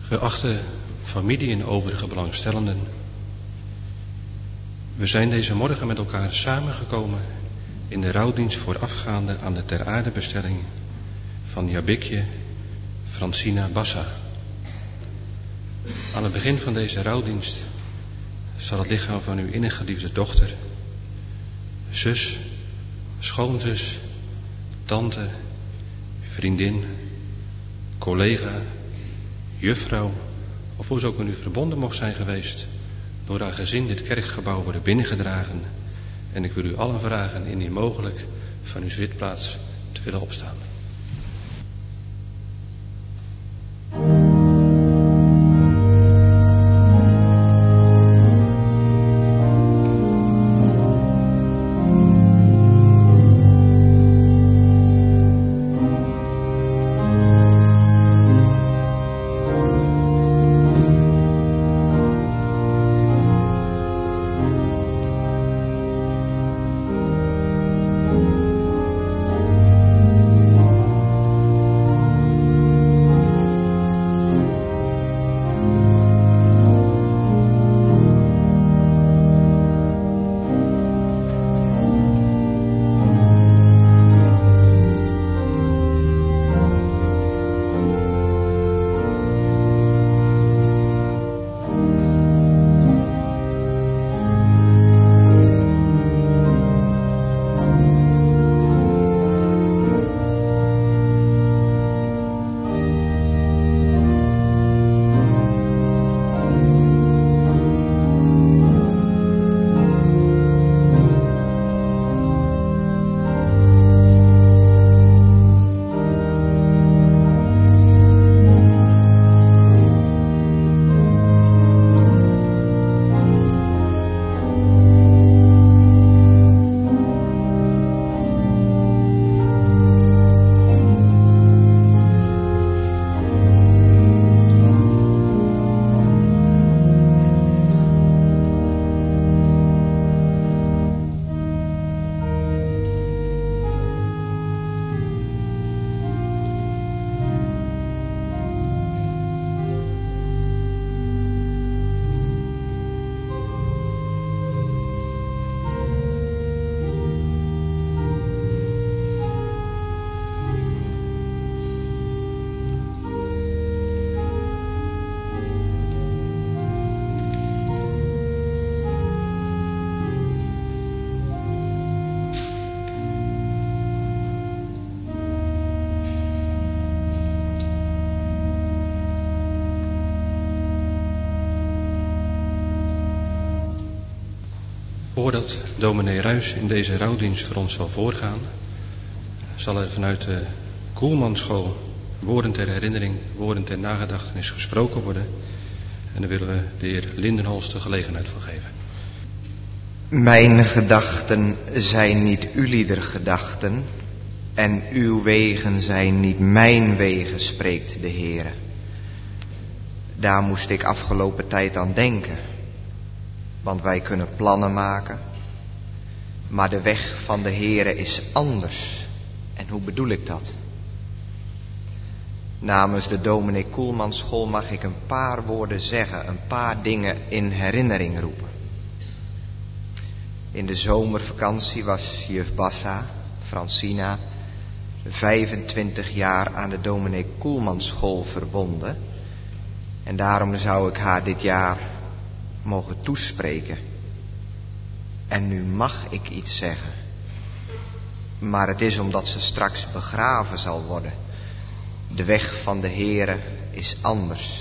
Geachte familie en overige belangstellenden, we zijn deze morgen met elkaar samengekomen in de rouwdienst voorafgaande aan de ter aarde bestelling van Jabikje Francina Bassa. Aan het begin van deze rouwdienst zal het lichaam van uw innig geliefde dochter, zus, schoonzus, tante, vriendin, collega, juffrouw, of hoe ze ook met u verbonden mocht zijn geweest, door haar gezin dit kerkgebouw worden binnengedragen. En ik wil u allen vragen indien mogelijk van uw zitplaats te willen opstaan. Voordat dominee Ruijs in deze rouwdienst voor ons zal voorgaan, zal er vanuit de Koelmanschool woorden ter herinnering, woorden ter nagedachtenis gesproken worden. En daar willen we de heer Lindenholst de gelegenheid voor geven. Mijn gedachten zijn niet ulieder gedachten en uw wegen zijn niet mijn wegen, spreekt de Heere. Daar moest ik afgelopen tijd aan denken. Want wij kunnen plannen maken, maar de weg van de Heere is anders. En hoe bedoel ik dat? Namens de dominee Koelmanschool mag ik een paar woorden zeggen, een paar dingen in herinnering roepen. In de zomervakantie was juf Bassa, Francina, 25 jaar aan de dominee Koelmanschool verbonden. En daarom zou ik haar dit jaar mogen toespreken. En nu mag ik iets zeggen. Maar het is omdat ze straks begraven zal worden. De weg van de Heere is anders.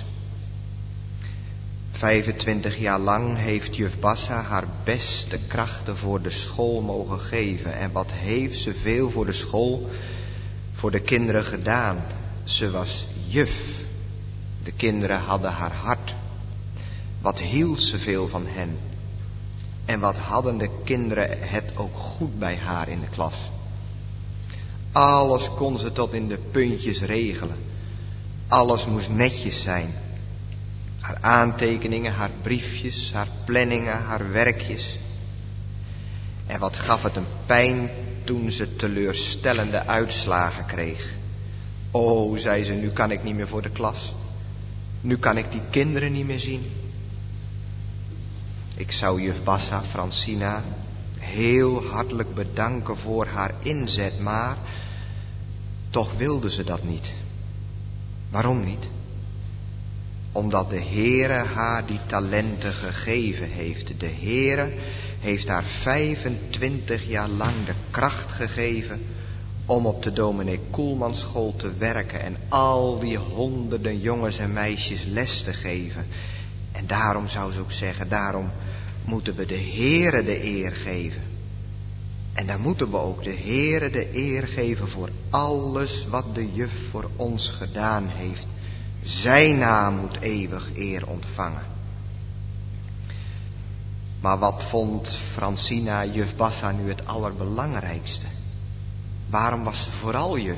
25 jaar lang heeft juf Bassa haar beste krachten voor de school mogen geven. En wat heeft ze veel voor de school, voor de kinderen gedaan. Ze was juf. De kinderen hadden haar hart. Wat hield ze veel van hen. En wat hadden de kinderen het ook goed bij haar in de klas. Alles kon ze tot in de puntjes regelen. Alles moest netjes zijn. Haar aantekeningen, haar briefjes, haar planningen, haar werkjes. En wat gaf het een pijn toen ze teleurstellende uitslagen kreeg. Oh, zei ze, nu kan ik niet meer voor de klas. Nu kan ik die kinderen niet meer zien. Ik zou juf Bassa, Francina, heel hartelijk bedanken voor haar inzet, maar toch wilde ze dat niet. Waarom niet? Omdat de Heere haar die talenten gegeven heeft. De Heere heeft haar 25 jaar lang de kracht gegeven om op de dominee Koelmanschool te werken en al die honderden jongens en meisjes les te geven. En daarom zou ze ook zeggen, daarom moeten we de Heere de eer geven. En dan moeten we ook de Heere de eer geven voor alles wat de juf voor ons gedaan heeft. Zijn naam moet eeuwig eer ontvangen. Maar wat vond Francina juf Bassa nu het allerbelangrijkste? Waarom was ze vooral juf?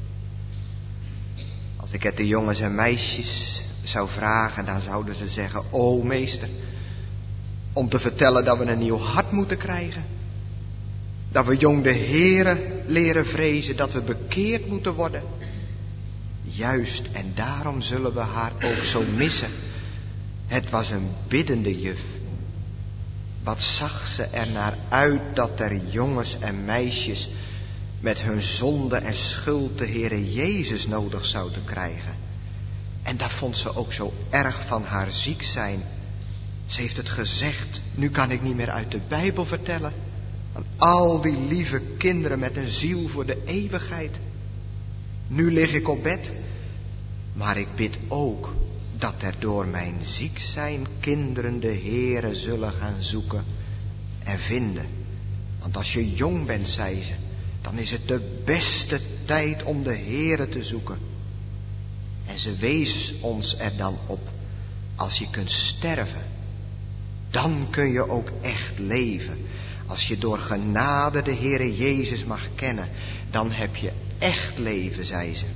Als ik het de jongens en meisjes zou vragen, dan zouden ze zeggen, o meester, om te vertellen dat we een nieuw hart moeten krijgen. Dat we jong de Heere leren vrezen, dat we bekeerd moeten worden. Juist, en daarom zullen we haar ook zo missen. Het was een biddende juf. Wat zag ze er naar uit dat er jongens en meisjes met hun zonde en schuld de Heere Jezus nodig zouden krijgen. En dat vond ze ook zo erg van haar ziek zijn. Ze heeft het gezegd, nu kan ik niet meer uit de Bijbel vertellen. Aan al die lieve kinderen met een ziel voor de eeuwigheid. Nu lig ik op bed, maar ik bid ook dat er door mijn ziek zijn kinderen de Heere zullen gaan zoeken en vinden. Want als je jong bent, zei ze, dan is het de beste tijd om de Heere te zoeken. En ze wees ons er dan op, als je kunt sterven, dan kun je ook echt leven. Als je door genade de Heere Jezus mag kennen, dan heb je echt leven, zei ze.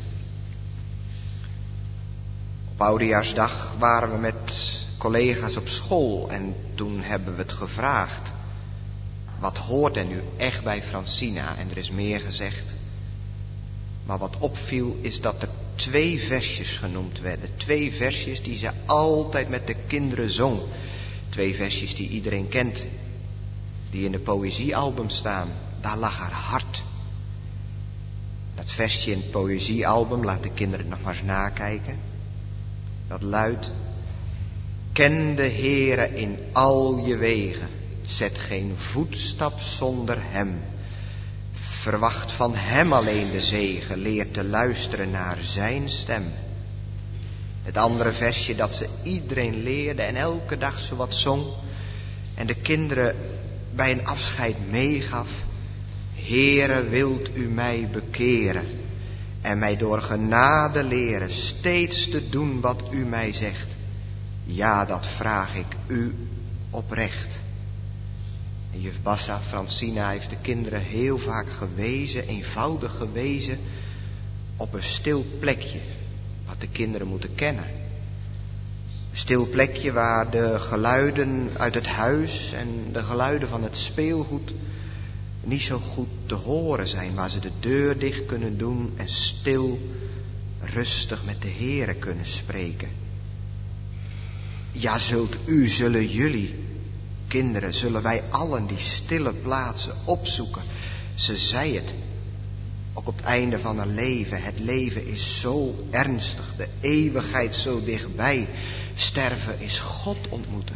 Op Oudejaarsdag waren we met collega's op school en toen hebben we het gevraagd. Wat hoort er nu echt bij Francina? En er is meer gezegd. Maar wat opviel is dat er 2 versjes genoemd werden. 2 versjes die ze altijd met de kinderen zong. 2 versjes die iedereen kent. Die in de poëziealbum staan. Daar lag haar hart. Dat versje in het poëziealbum, laat de kinderen nog maar eens nakijken. Dat luidt: ken de Heere in al je wegen. Zet geen voetstap zonder hem. Verwacht van hem alleen de zegen. Leer te luisteren naar zijn stem. Het andere versje dat ze iedereen leerde en elke dag zo wat zong. En de kinderen bij een afscheid meegaf. Heere, wilt u mij bekeren. En mij door genade leren steeds te doen wat u mij zegt. Ja, dat vraag ik u oprecht. En juf Bassa, Francina heeft de kinderen heel vaak gewezen, eenvoudig gewezen, op een stil plekje, wat de kinderen moeten kennen. Een stil plekje waar de geluiden uit het huis en de geluiden van het speelgoed niet zo goed te horen zijn, waar ze de deur dicht kunnen doen en stil, rustig met de Heere kunnen spreken. Ja, zullen jullie, kinderen, zullen wij allen die stille plaatsen opzoeken. Ze zei het, ook op het einde van een leven. Het leven is zo ernstig, de eeuwigheid zo dichtbij. Sterven is God ontmoeten.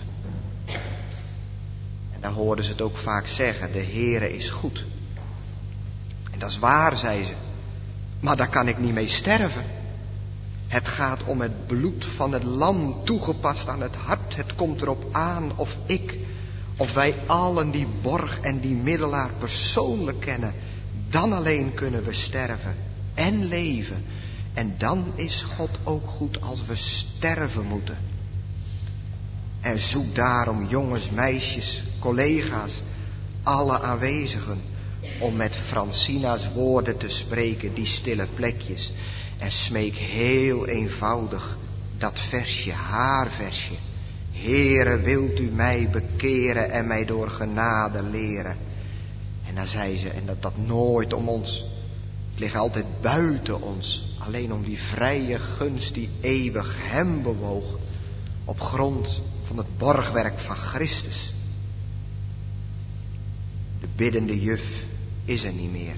En daar hoorden ze het ook vaak zeggen, de Heere is goed. En dat is waar, zei ze, maar daar kan ik niet mee sterven. Het gaat om het bloed van het lam toegepast aan het hart. Het komt erop aan of ik, of wij allen die borg en die middelaar persoonlijk kennen. Dan alleen kunnen we sterven en leven. En dan is God ook goed als we sterven moeten. En zoek daarom jongens, meisjes, collega's, alle aanwezigen, om met Francina's woorden te spreken, die stille plekjes. En smeek heel eenvoudig dat versje, haar versje. Heere, wilt u mij bekeren en mij door genade leren. En dan zei ze, en dat nooit om ons. Het ligt altijd buiten ons. alleen om die vrije gunst die eeuwig hem bewoog op grond van het borgwerk van Christus. De biddende juf is er niet meer.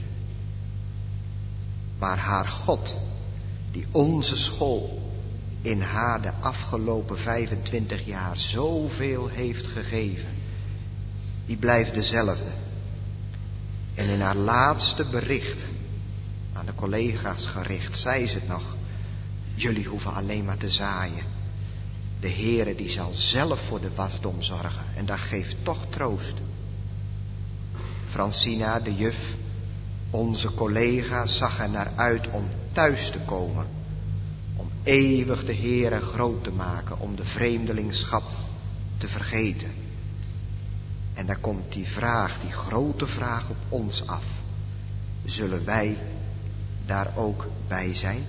Maar haar God, die onze school in haar de afgelopen 25 jaar zoveel heeft gegeven, die blijft dezelfde. En in haar laatste bericht aan de collega's gericht, zei ze het nog: jullie hoeven alleen maar te zaaien. De Heere die zal zelf voor de wasdom zorgen. En dat geeft toch troost. Francina, de juf, onze collega, zag er naar uit om thuis te komen. Om eeuwig de Heere groot te maken. Om de vreemdelingschap te vergeten. En dan komt die vraag, die grote vraag op ons af. Zullen wij daar ook bij zijn?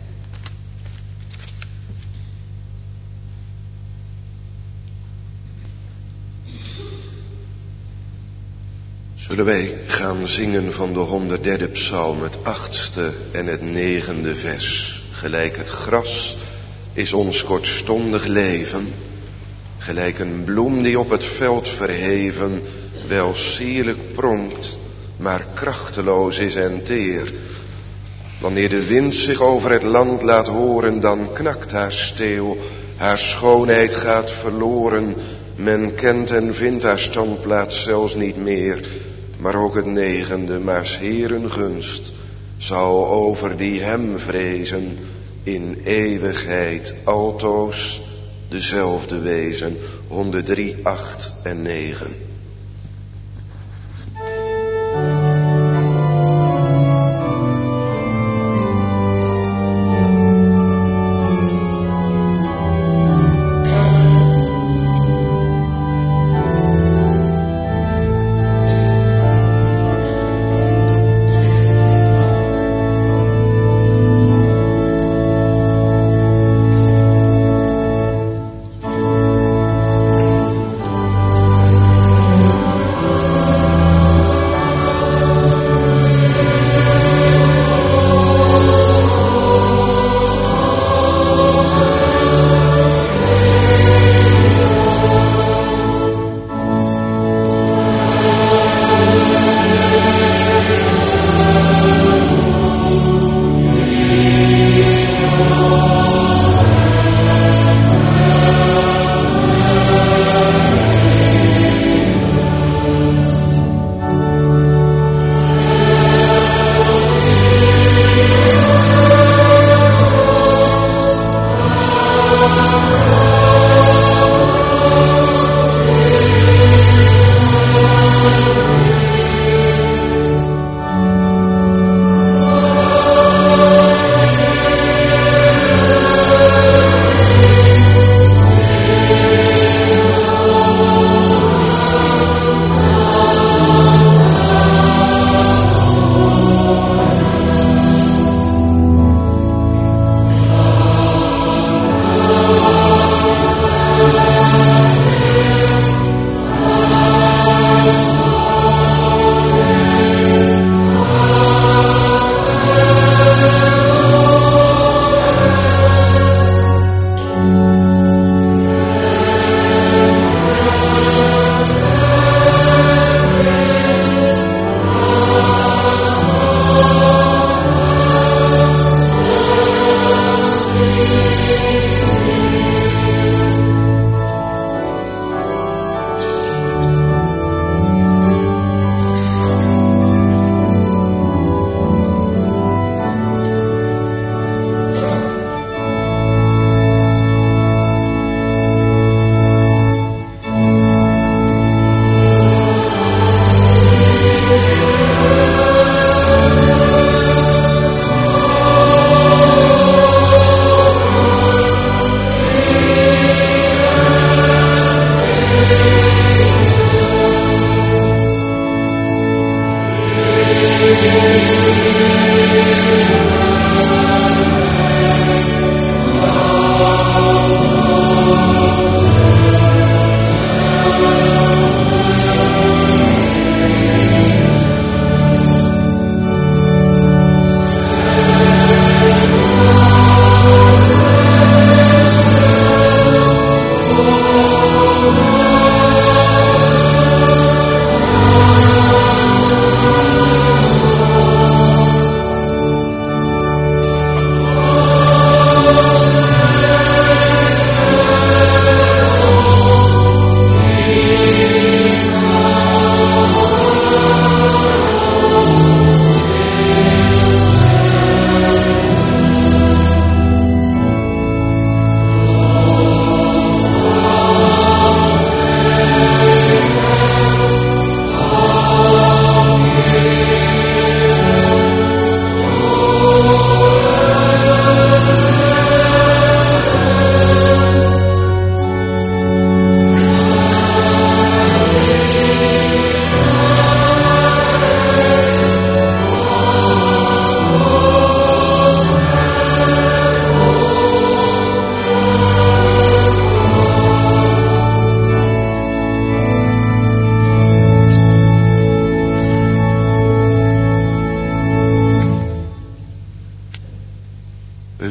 Zullen wij gaan zingen van de 103e psalm, het 8e en het 9e vers. Gelijk het gras is ons kortstondig leven, gelijk een bloem die op het veld verheven wel sierlijk pronkt, maar krachteloos is en teer. Wanneer de wind zich over het land laat horen, dan knakt haar steel, haar schoonheid gaat verloren. Men kent en vindt haar standplaats zelfs niet meer. Maar ook het 9e, maar 's Heeren gunst, zal over die hem vrezen in eeuwigheid altoos dezelfde wezen. 103, 8 en 9.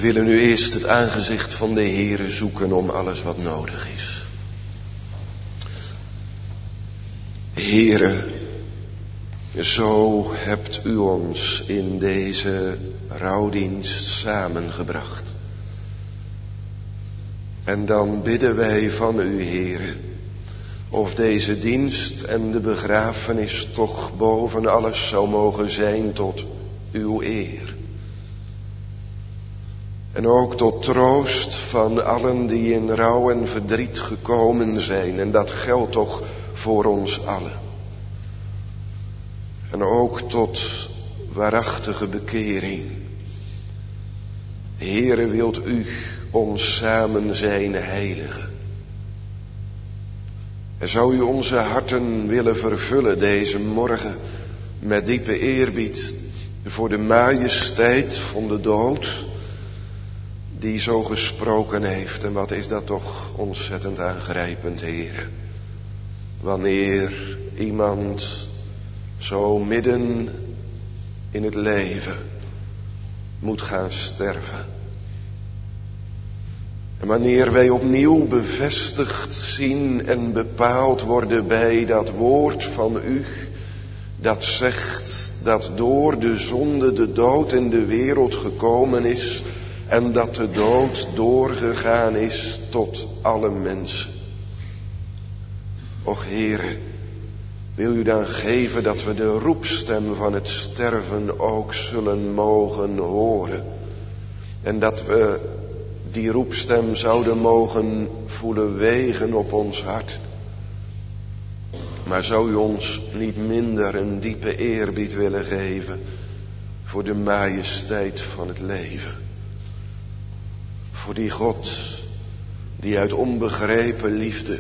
willen nu eerst het aangezicht van de Heere zoeken om alles wat nodig is. Heere, zo hebt u ons in deze rouwdienst samengebracht. En dan bidden wij van u, Heere, of deze dienst en de begrafenis toch boven alles zou mogen zijn tot uw eer. En ook tot troost van allen die in rouw en verdriet gekomen zijn. En dat geldt toch voor ons allen. En ook tot waarachtige bekering. Heere, wilt u ons samen zijn heiligen. En zou u onze harten willen vervullen deze morgen met diepe eerbied voor de majesteit van de dood die zo gesproken heeft. En wat is dat toch ontzettend aangrijpend, Heere. Wanneer iemand zo midden in het leven moet gaan sterven. En wanneer wij opnieuw bevestigd zien en bepaald worden bij dat woord van u, dat zegt dat door de zonde de dood in de wereld gekomen is en dat de dood doorgegaan is tot alle mensen. Och Heere, wil u dan geven dat we de roepstem van het sterven ook zullen mogen horen. En dat we die roepstem zouden mogen voelen wegen op ons hart. Maar zou u ons niet minder een diepe eerbied willen geven voor de majesteit van het leven. Voor die God die uit onbegrepen liefde,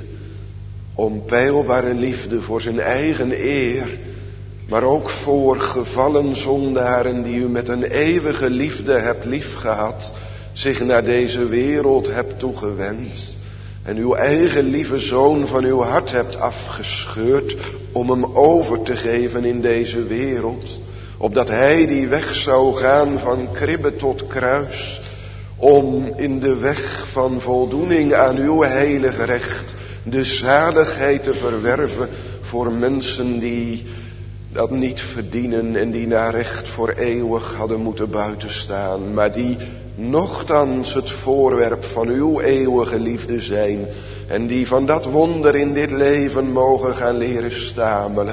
onpeilbare liefde voor zijn eigen eer, maar ook voor gevallen zondaren die u met een eeuwige liefde hebt liefgehad, zich naar deze wereld hebt toegewend en uw eigen lieve zoon van uw hart hebt afgescheurd om hem over te geven in deze wereld, opdat hij die weg zou gaan van kribbe tot kruis, om in de weg van voldoening aan uw heilige recht de zaligheid te verwerven voor mensen die dat niet verdienen en die naar recht voor eeuwig hadden moeten buitenstaan, maar die nochtans het voorwerp van uw eeuwige liefde zijn en die van dat wonder in dit leven mogen gaan leren stamelen.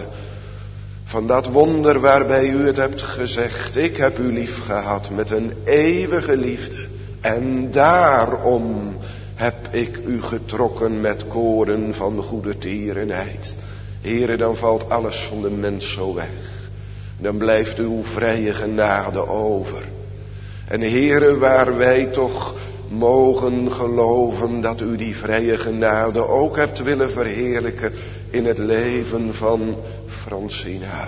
Van dat wonder waarbij u het hebt gezegd, ik heb u lief gehad met een eeuwige liefde en daarom heb ik u getrokken met koren van goede tierenheid. Heere, dan valt alles van de mens zo weg. Dan blijft uw vrije genade over. En Heere, waar wij toch mogen geloven dat u die vrije genade ook hebt willen verheerlijken in het leven van Francina.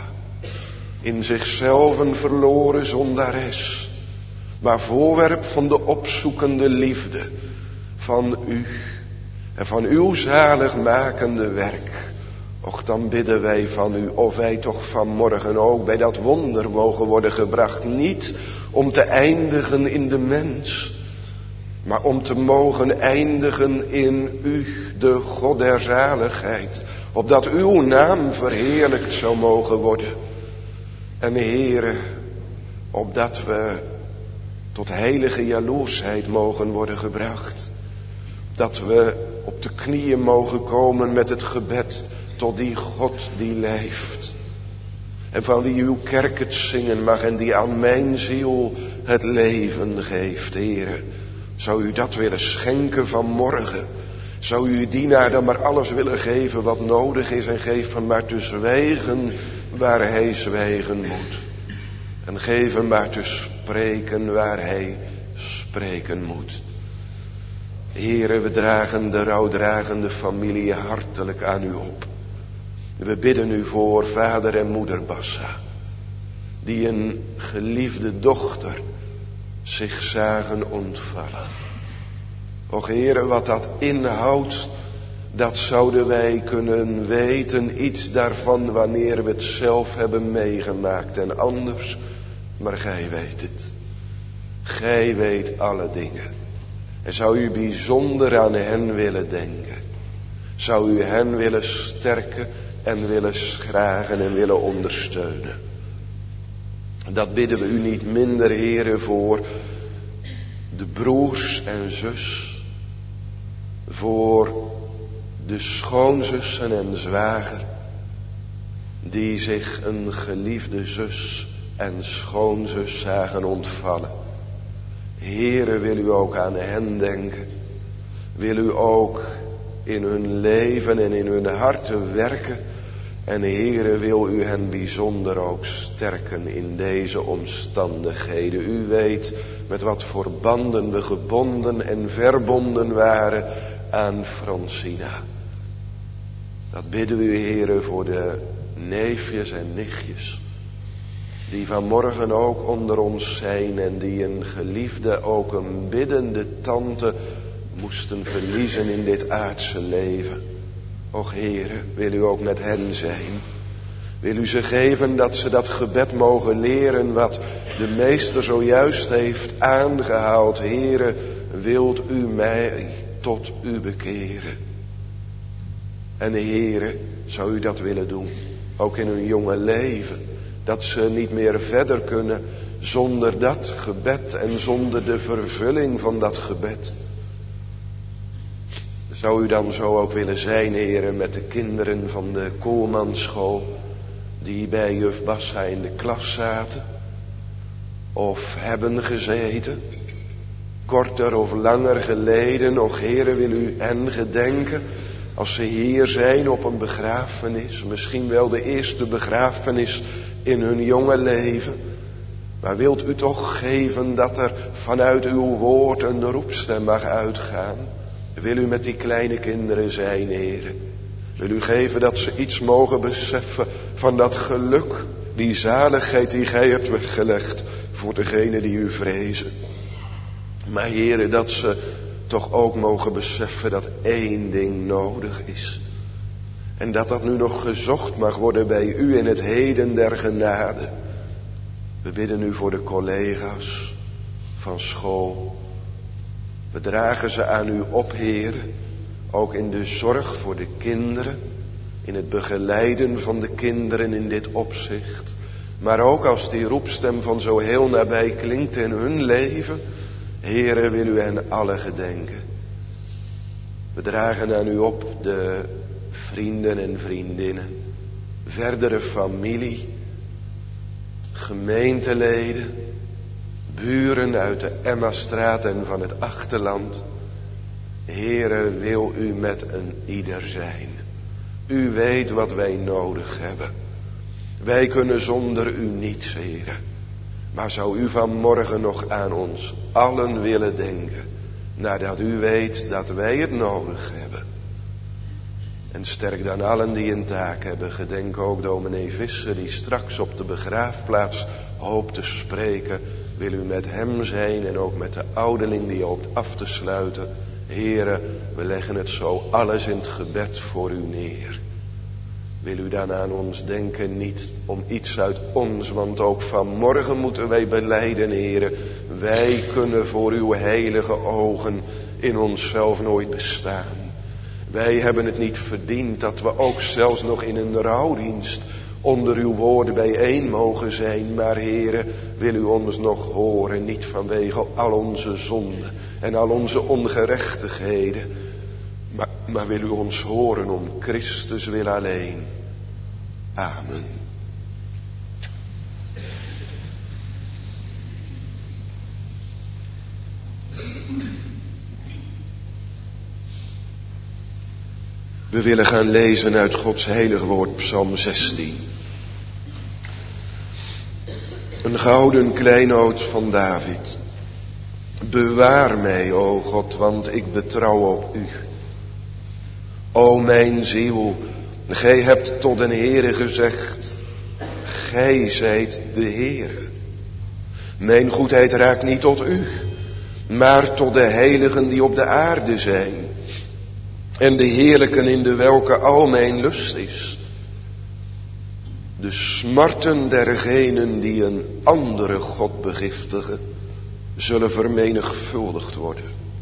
In zichzelf een verloren zondares, maar voorwerp van de opzoekende liefde van u en van uw zaligmakende werk. Och, dan bidden wij van u of wij toch vanmorgen ook bij dat wonder mogen worden gebracht. Niet om te eindigen in de mens, maar om te mogen eindigen in u, de God der zaligheid. Opdat uw naam verheerlijkt zou mogen worden. En Heere, opdat we tot heilige jaloersheid mogen worden gebracht. Dat we op de knieën mogen komen met het gebed tot die God die leeft. En van wie uw kerk het zingen mag en die aan mijn ziel het leven geeft. Heere, zou u dat willen schenken vanmorgen? Zou u uw dienaar dan maar alles willen geven wat nodig is en geef hem maar te zwijgen waar hij zwijgen moet. En geef hem maar te spreken waar hij spreken moet. Heere, we dragen de rouwdragende familie hartelijk aan u op. We bidden u voor vader en moeder Bassa, die een geliefde dochter zich zagen ontvallen. Och Heere, wat dat inhoudt, dat zouden wij kunnen weten, iets daarvan wanneer we het zelf hebben meegemaakt en anders, maar gij weet het. Gij weet alle dingen. En zou u bijzonder aan hen willen denken. Zou u hen willen sterken en willen schragen en willen ondersteunen. Dat bidden we u niet minder, Heere, voor de broers en zus. Voor de schoonzussen en zwager. Die zich een geliefde zus en schoonzus zagen ontvallen. Heere, wil u ook aan hen denken. Wil u ook in hun leven en in hun harten werken. En Heere, wil u hen bijzonder ook sterken in deze omstandigheden. U weet met wat voor banden we gebonden en verbonden waren aan Francina. Dat bidden we u, Heere, voor de neefjes en nichtjes. Die vanmorgen ook onder ons zijn en die een geliefde, ook een biddende tante moesten verliezen in dit aardse leven. Och Heere, wil u ook met hen zijn. Wil u ze geven dat ze dat gebed mogen leren wat de meester zojuist heeft aangehaald. Heere, wilt u mij tot u bekeren. En Heere, zou u dat willen doen, ook in hun jonge leven. Dat ze niet meer verder kunnen zonder dat gebed en zonder de vervulling van dat gebed. Zou u dan zo ook willen zijn, Heere, met de kinderen van de Koolmanschool die bij juf Bassa in de klas zaten of hebben gezeten, korter of langer geleden. Och Heere, wil u hen gedenken als ze hier zijn op een begrafenis, misschien wel de eerste begrafenis in hun jonge leven. Maar wilt u toch geven dat er vanuit uw woord een roepstem mag uitgaan? Wil u met die kleine kinderen zijn, Heere? Wil u geven dat ze iets mogen beseffen van dat geluk, die zaligheid die gij hebt weggelegd voor degenen die u vrezen. Maar Heere, dat ze toch ook mogen beseffen dat één ding nodig is. En dat dat nu nog gezocht mag worden bij u in het heden der genade. We bidden u voor de collega's van school. We dragen ze aan u op, Heere. Ook in de zorg voor de kinderen. In het begeleiden van de kinderen in dit opzicht. Maar ook als die roepstem van zo heel nabij klinkt in hun leven. Heere, wil u hen alle gedenken. We dragen aan u op de vrienden en vriendinnen. Verdere familie. Gemeenteleden. Buren uit de Emmastraat en van het achterland. Heere, wil u met een ieder zijn. U weet wat wij nodig hebben. Wij kunnen zonder u niets, Heere. Maar zou u vanmorgen nog aan ons allen willen denken, nadat u weet dat wij het nodig hebben. En sterk dan allen die een taak hebben. Gedenk ook dominee Visser, die straks op de begraafplaats hoopt te spreken. Wil u met hem zijn en ook met de ouderling die hoopt af te sluiten. Heere, we leggen het zo alles in het gebed voor u neer. Wil u dan aan ons denken, niet om iets uit ons, want ook vanmorgen moeten wij belijden, Heere. Wij kunnen voor uw heilige ogen in onszelf nooit bestaan. Wij hebben het niet verdiend dat we ook zelfs nog in een rouwdienst onder uw woorden bijeen mogen zijn. Maar Heere, wil u ons nog horen, niet vanwege al onze zonden en al onze ongerechtigheden. Maar wil u ons horen om Christus wil alleen. Amen. We willen gaan lezen uit Gods heilig woord, Psalm 16. Een gouden kleinood van David. Bewaar mij, o God, want ik betrouw op u. O mijn ziel, gij hebt tot den Heere gezegd, gij zijt de Heere. Mijn goedheid raakt niet tot u, maar tot de heiligen die op de aarde zijn. En de heerlijken in de welke al mijn lust is. De smarten dergenen die een andere God begiftigen. zullen vermenigvuldigd worden.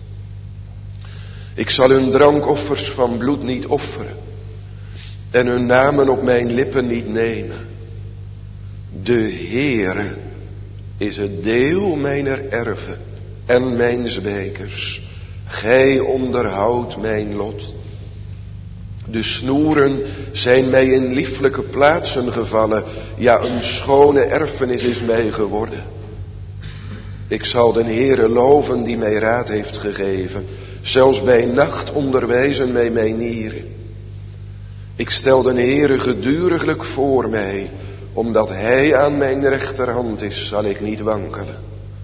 Ik zal hun drankoffers van bloed niet offeren en hun namen op mijn lippen niet nemen. De Heere is het deel mijner erven en mijns bekers. Gij onderhoudt mijn lot. De snoeren zijn mij in lieflijke plaatsen gevallen. Ja, een schone erfenis is mij geworden. Ik zal den Heere loven die mij raad heeft gegeven. Zelfs bij nacht onderwijzen mij mijn nieren. Ik stel den Heere geduriglijk voor mij. Omdat Hij aan mijn rechterhand is, zal ik niet wankelen.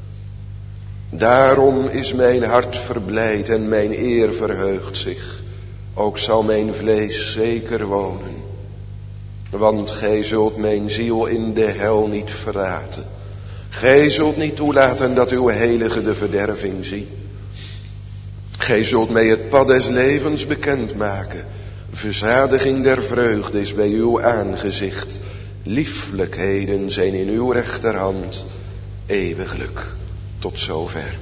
Daarom is mijn hart verblijd en mijn eer verheugt zich. Ook zal mijn vlees zeker wonen. Want gij zult mijn ziel in de hel niet verlaten. Gij zult niet toelaten dat uw heilige de verderving zie. Gij zult mij het pad des levens bekendmaken. Verzadiging der vreugde is bij uw aangezicht. Lieflijkheden zijn in uw rechterhand. Eeuwiglijk. Tot zover.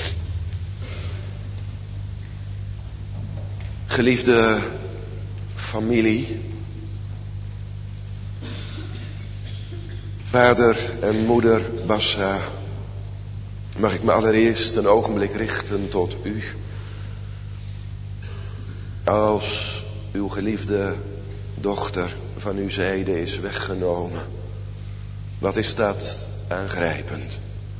Geliefde familie. Vader en moeder Bassa. Mag ik me allereerst een ogenblik richten tot u. Als uw geliefde dochter van uw zijde is weggenomen. Wat is dat aangrijpend.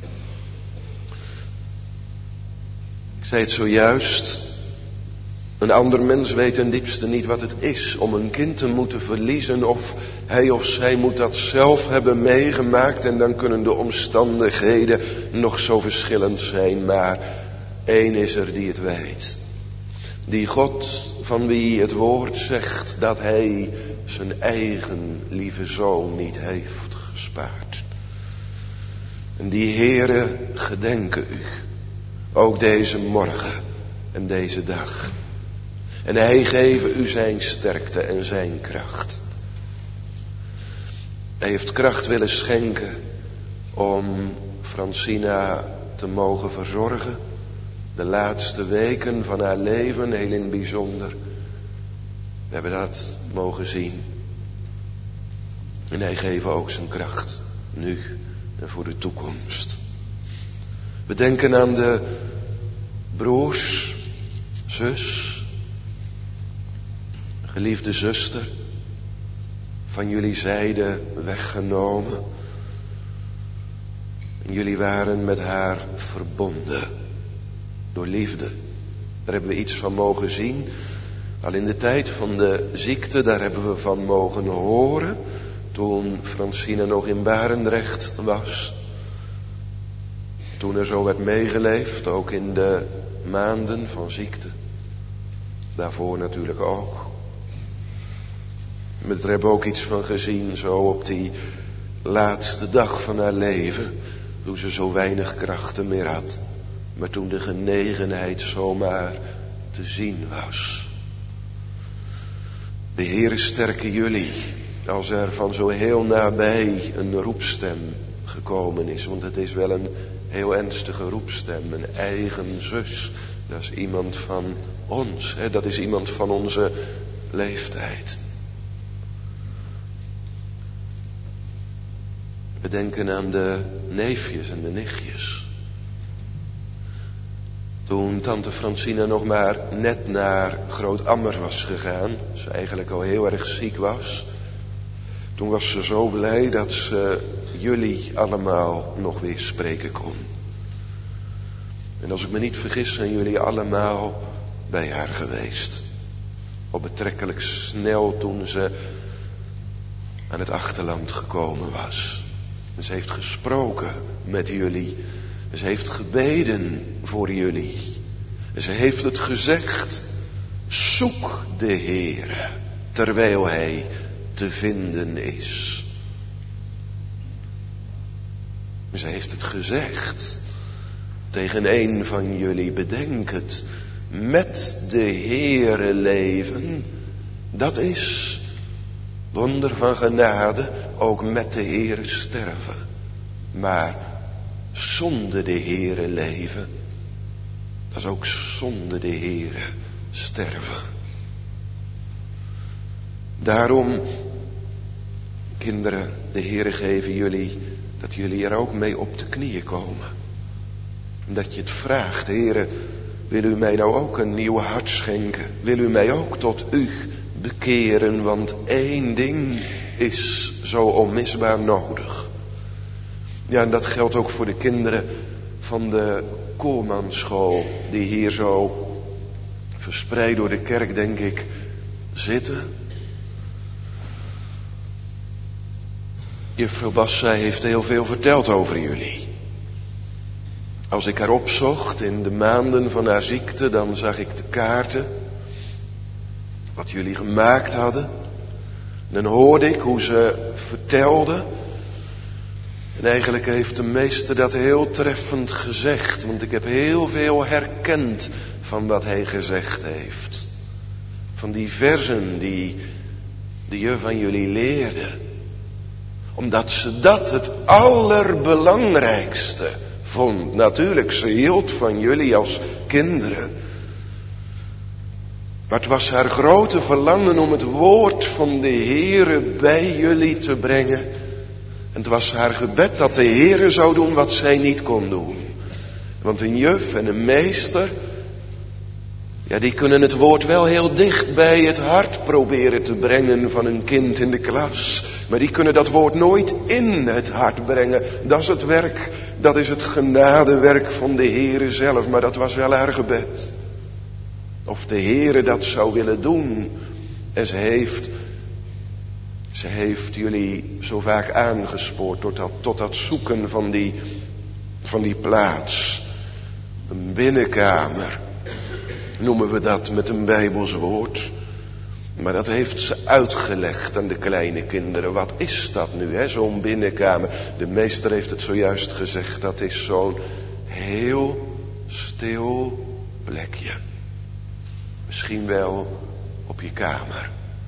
Ik zei het zojuist. Een ander mens weet ten diepste niet wat het is om een kind te moeten verliezen. Of hij of zij moet dat zelf hebben meegemaakt. En dan kunnen de omstandigheden nog zo verschillend zijn. Maar één is er die het weet. Die God van wie het woord zegt dat hij zijn eigen lieve zoon niet heeft gespaard. En die Heere gedenken u. Ook deze morgen en deze dag. En hij geeft u zijn sterkte en zijn kracht. Hij heeft kracht willen schenken om Francina te mogen verzorgen. De laatste weken van haar leven, heel in het bijzonder. We hebben dat mogen zien. En hij geeft ook zijn kracht. Nu en voor de toekomst. We denken aan de broers, zus, geliefde zuster, van jullie zijde weggenomen. En jullie waren met haar verbonden door liefde. Daar hebben we iets van mogen zien. Al in de tijd van de ziekte, daar hebben we van mogen horen. Toen Francina nog in Barendrecht was. Toen er zo werd meegeleefd, ook in de maanden van ziekte. Daarvoor natuurlijk ook. Maar daar hebben we ook iets van gezien, zo op die laatste dag van haar leven. Toen ze zo weinig krachten meer had. Maar toen de genegenheid zomaar te zien was. De Heere sterke jullie. Als er van zo heel nabij een roepstem gekomen is. Want het is wel een heel ernstige roepstem. Een eigen zus. Dat is iemand van ons. Dat is iemand van onze leeftijd. We denken aan de neefjes en de nichtjes. Toen tante Francina nog maar net naar Groot-Ammer was gegaan. Ze eigenlijk al heel erg ziek was. Toen was ze zo blij dat ze jullie allemaal nog weer spreken kon. En als ik me niet vergis zijn jullie allemaal bij haar geweest. Al betrekkelijk snel toen ze aan het achterland gekomen was. En ze heeft gesproken met jullie. En ze heeft gebeden voor jullie. En ze heeft het gezegd. Zoek de Heere terwijl hij te vinden is. En ze heeft het gezegd tegen een van jullie. Bedenk het. Met de Heere leven. Dat is wonder van genade. Ook met de Heere sterven. Maar zonder de Heere leven, dat is ook zonder de Heere sterven. Daarom, kinderen, de Heere geven jullie dat jullie er ook mee op de knieën komen. En dat je het vraagt, Heere, wil u mij nou ook een nieuw hart schenken? Wil u mij ook tot u bekeren? Want één ding is zo onmisbaar nodig. Ja, en dat geldt ook voor de kinderen van de Koolmanschool, die hier zo verspreid door de kerk, denk ik, zitten. Juffrouw Bassa heeft heel veel verteld over jullie. Als ik haar opzocht in de maanden van haar ziekte, dan zag ik de kaarten, wat jullie gemaakt hadden. Dan hoorde ik hoe ze vertelde. En eigenlijk heeft de meester dat heel treffend gezegd, want ik heb heel veel herkend van wat hij gezegd heeft. Van die versen die je van jullie leerde. Omdat ze dat het allerbelangrijkste vond. Natuurlijk, ze hield van jullie als kinderen. Maar het was haar grote verlangen om het woord van de Heere bij jullie te brengen. En het was haar gebed dat de Heere zou doen wat zij niet kon doen. Want een juf en een meester, ja, die kunnen het woord wel heel dicht bij het hart proberen te brengen van een kind in de klas. Maar die kunnen dat woord nooit in het hart brengen. Dat is het werk, dat is het genadewerk van de Heere zelf. Maar dat was wel haar gebed. Of de Heere dat zou willen doen. En ze heeft jullie zo vaak aangespoord tot dat zoeken van die plaats. Een binnenkamer, noemen we dat met een Bijbels woord. Maar dat heeft ze uitgelegd aan de kleine kinderen. Wat is dat nu, zo'n binnenkamer? De meester heeft het zojuist gezegd. Dat is zo'n heel stil plekje. Misschien wel op je kamer.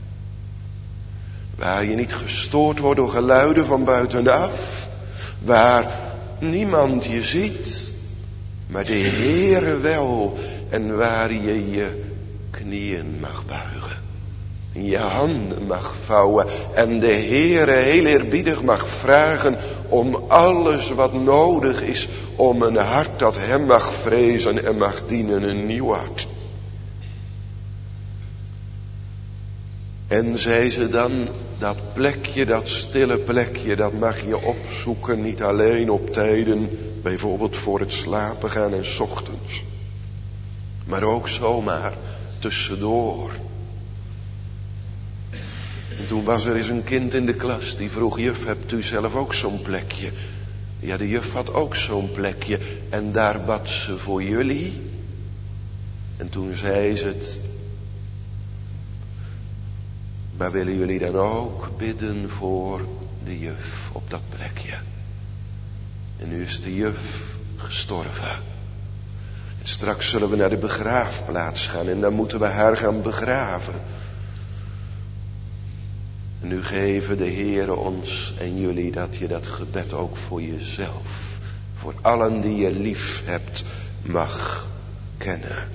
Waar je niet gestoord wordt door geluiden van buitenaf. Waar niemand je ziet. Maar de Heere wel. En waar je je knieën mag buigen. En je handen mag vouwen. En de Heere heel eerbiedig mag vragen om alles wat nodig is. Om een hart dat hem mag vrezen en mag dienen. Een nieuw hart. En zei ze dan, dat plekje, dat stille plekje, dat mag je opzoeken. Niet alleen op tijden, bijvoorbeeld voor het slapen gaan en 's ochtends. Maar ook zomaar tussendoor. En toen was er eens een kind in de klas die vroeg, juf, hebt u zelf ook zo'n plekje? Ja, de juf had ook zo'n plekje. En daar bad ze voor jullie. En toen zei ze het. Maar willen jullie dan ook bidden voor de juf op dat plekje? En nu is de juf gestorven. En straks zullen we naar de begraafplaats gaan en dan moeten we haar gaan begraven. En nu geven de Heere ons en jullie dat je dat gebed ook voor jezelf, voor allen die je lief hebt, mag kennen.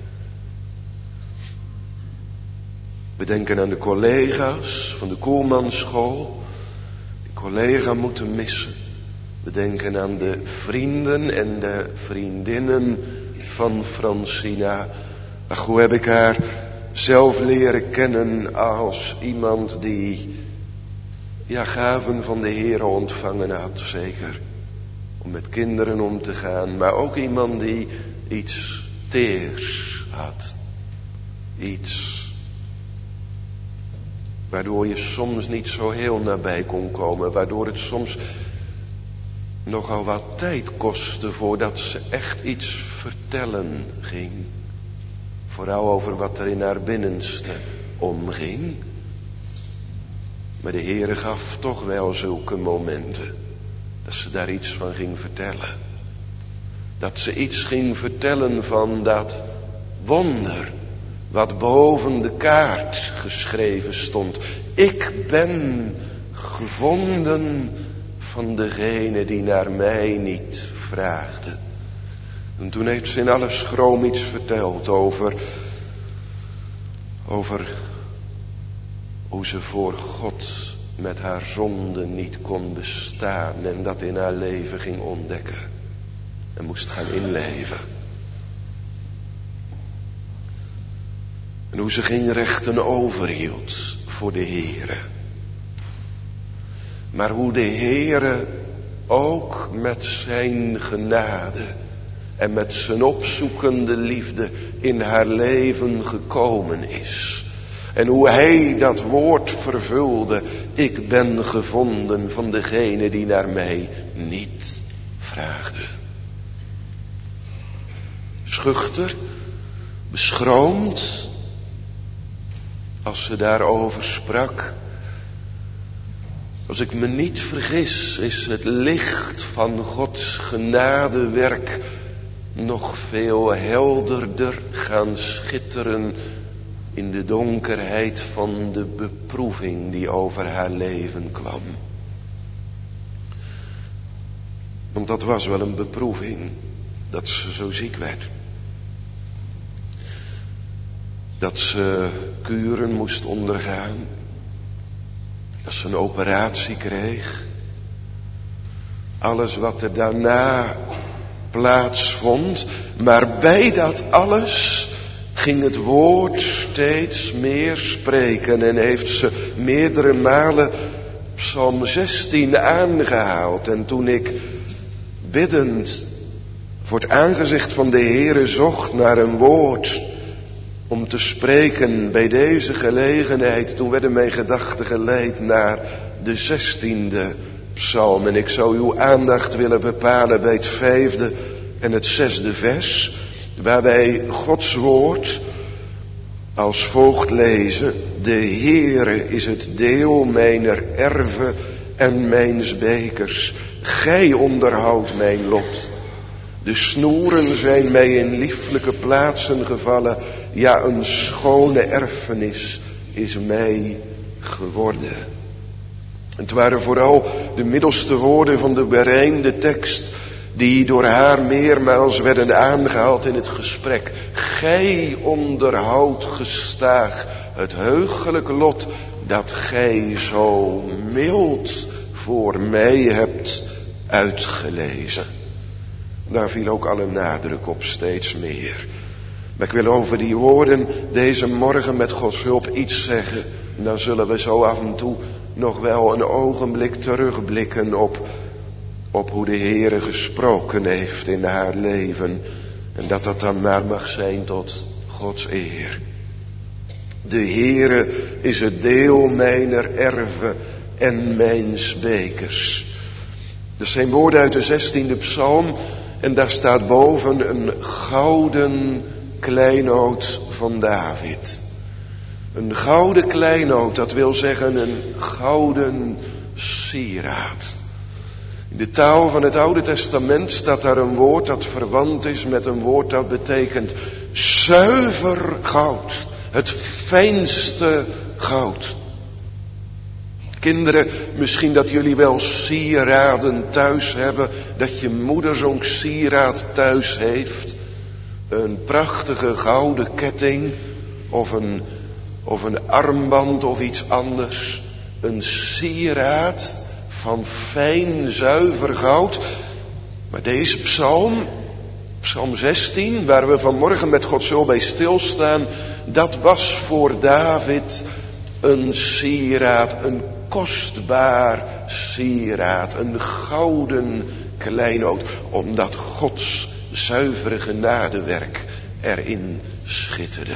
We denken aan de collega's van de Koolmanschool. Die collega moeten missen. We denken aan de vrienden en de vriendinnen van Francina. Ach, hoe heb ik haar zelf leren kennen als iemand die, ja, gaven van de Heere ontvangen had, zeker. Om met kinderen om te gaan, maar ook iemand die iets teers had. Iets waardoor je soms niet zo heel nabij kon komen. Waardoor het soms nogal wat tijd kostte voordat ze echt iets vertellen ging. Vooral over wat er in haar binnenste omging. Maar de Heere gaf toch wel zulke momenten. Dat ze daar iets van ging vertellen. Dat ze iets ging vertellen van dat wonder. Wat boven de kaart geschreven stond. Ik ben gevonden van degene die naar mij niet vraagde. En toen heeft ze in alle schroom iets verteld over hoe ze voor God met haar zonde niet kon bestaan en dat in haar leven ging ontdekken en moest gaan inleven. En hoe ze geen rechten overhield voor de Heere. Maar hoe de Heere ook met zijn genade en met zijn opzoekende liefde in haar leven gekomen is. En hoe hij dat woord vervulde: ik ben gevonden van degene die naar mij niet vraagde. Schuchter, beschroomd, als ze daarover sprak. Als ik me niet vergis, is het licht van Gods genadewerk nog veel helderder gaan schitteren in de donkerheid van de beproeving die over haar leven kwam. Want dat was wel een beproeving, dat ze zo ziek werd. Dat ze kuren moest ondergaan. Dat ze een operatie kreeg. Alles wat er daarna plaatsvond. Maar bij dat alles ging het woord steeds meer spreken. En heeft ze meerdere malen Psalm 16 aangehaald. En toen ik biddend voor het aangezicht van de Heere zocht naar een woord om te spreken bij deze gelegenheid, toen werden mijn gedachten geleid naar de 16e psalm. En ik zou uw aandacht willen bepalen bij het 5e en het 6e vers, waar wij Gods woord als volgt lezen: de Heere is het deel mijner erve en mijns bekers. Gij onderhoudt mijn lot. De snoeren zijn mij in lieflijke plaatsen gevallen. Ja, een schone erfenis is mij geworden. Het waren vooral de middelste woorden van de berijmde tekst die door haar meermaals werden aangehaald in het gesprek. Gij onderhoudt gestaag het heugelijk lot dat gij zo mild voor mij hebt uitgelezen. Daar viel ook alle nadruk op, steeds meer. Maar ik wil over die woorden deze morgen met Gods hulp iets zeggen. En dan zullen we zo af en toe nog wel een ogenblik terugblikken op hoe de Heere gesproken heeft in haar leven. En dat dat dan maar mag zijn tot Gods eer. De Heere is het deel mijner erve en mijns bekers. Dat zijn woorden uit de 16e psalm. En daar staat boven een gouden kleinood van David. Een gouden kleinood, dat wil zeggen een gouden sieraad. In de taal van het Oude Testament staat daar een woord dat verwant is met een woord dat betekent zuiver goud. Het fijnste goud. Kinderen, misschien dat jullie wel sieraden thuis hebben, dat je moeder zo'n sieraad thuis heeft. Een prachtige gouden ketting of een armband of iets anders. Een sieraad van fijn zuiver goud. Maar deze psalm, psalm 16, waar we vanmorgen met Gods hulp bij stilstaan, dat was voor David een sieraad, een kostbaar sieraad, een gouden kleinood, omdat Gods zuivere genadewerk erin schitterde.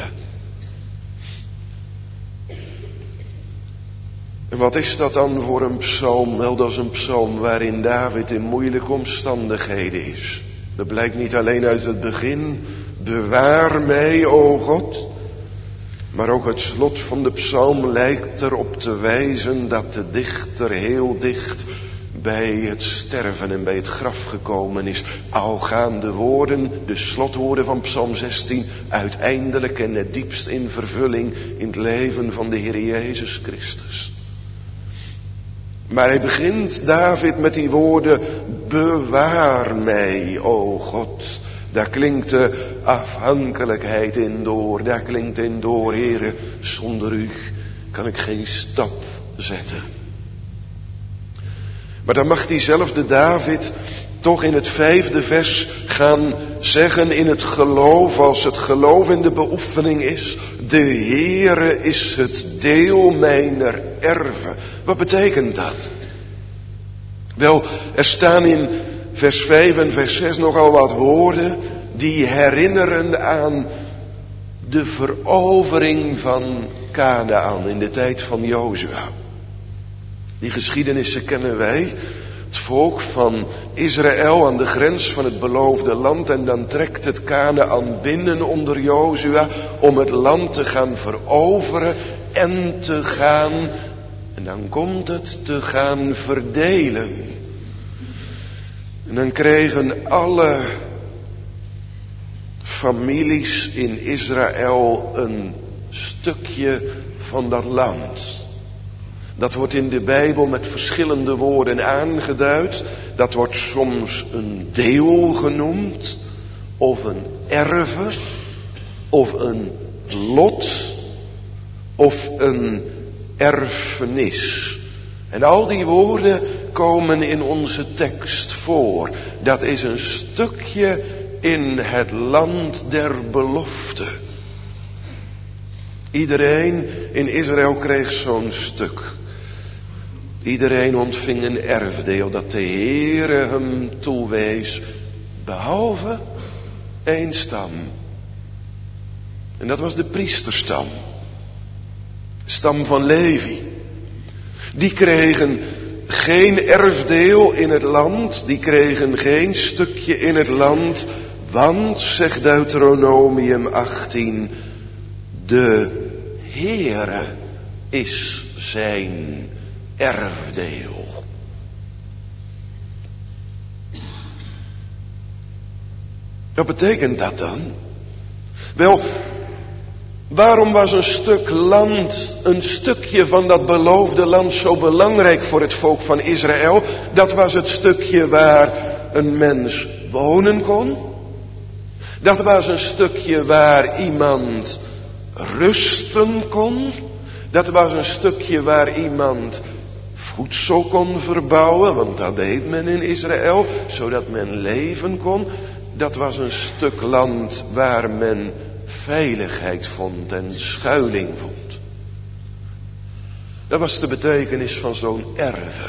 En wat is dat dan voor een psalm? Wel, dat is een psalm waarin David in moeilijke omstandigheden is. Dat blijkt niet alleen uit het begin, bewaar mij, o God. Maar ook het slot van de psalm lijkt erop te wijzen dat de dichter heel dicht bij het sterven en bij het graf gekomen is. Al gaan de woorden, de slotwoorden van psalm 16, uiteindelijk en het diepst in vervulling in het leven van de Heer Jezus Christus. Maar hij begint, David, met die woorden: bewaar mij, o God. Daar klinkt de afhankelijkheid in door. Daar klinkt in door, Heere, zonder u kan ik geen stap zetten. Maar dan mag diezelfde David toch in het 5e vers gaan zeggen in het geloof, als het geloof in de beoefening is: de Heere is het deel mijner erven. Wat betekent dat? Wel, er staan in vers 5 en vers 6 nogal wat woorden die herinneren aan de verovering van Kanaän in de tijd van Jozua. Die geschiedenissen kennen wij. Het volk van Israël aan de grens van het beloofde land, en dan trekt het Kanaän binnen onder Jozua om het land te gaan veroveren en te gaan, en dan komt het, te gaan verdelen. En dan kregen alle families in Israël een stukje van dat land. Dat wordt in de Bijbel met verschillende woorden aangeduid. Dat wordt soms een deel genoemd, of een erve, of een lot, of een erfenis. En al die woorden komen in onze tekst voor. Dat is een stukje in het land der belofte. Iedereen in Israël kreeg zo'n stuk. Iedereen ontving een erfdeel dat de Heere hem toewees, behalve één stam. En dat was de priesterstam. Stam van Levi. Die kregen geen erfdeel in het land, die kregen geen stukje in het land, want, zegt Deuteronomium 18, de Heere is zijn erfdeel. Wat betekent dat dan? Wel, waarom was een stuk land, een stukje van dat beloofde land zo belangrijk voor het volk van Israël? Dat was het stukje waar een mens wonen kon. Dat was een stukje waar iemand rusten kon. Dat was een stukje waar iemand voedsel kon verbouwen, want dat deed men in Israël, zodat men leven kon. Dat was een stuk land waar men veiligheid vond en schuiling vond. Dat was de betekenis van zo'n erve.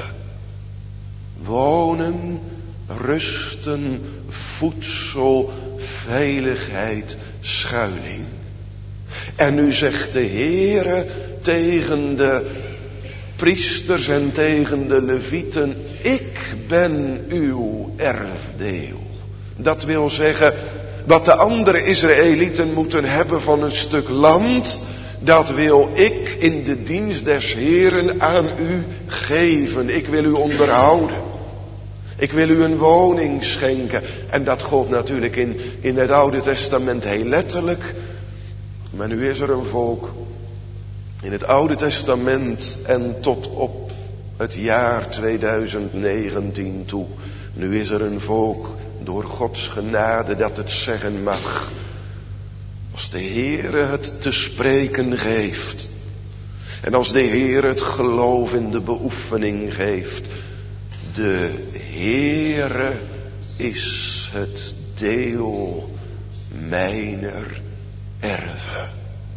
Wonen, rusten, voedsel, veiligheid, schuiling. En nu zegt de Heere tegen de priesters en tegen de levieten: ik ben uw erfdeel. Dat wil zeggen, wat de andere Israëlieten moeten hebben van een stuk land, dat wil ik in de dienst des Heeren aan u geven. Ik wil u onderhouden. Ik wil u een woning schenken. En dat gold natuurlijk in het Oude Testament heel letterlijk. Maar nu is er een volk in het Oude Testament en tot op het jaar 2019 toe. Nu is er een volk door Gods genade dat het zeggen mag. Als de Heere het te spreken geeft. En als de Heere het geloof in de beoefening geeft. De Heere is het deel mijner erven.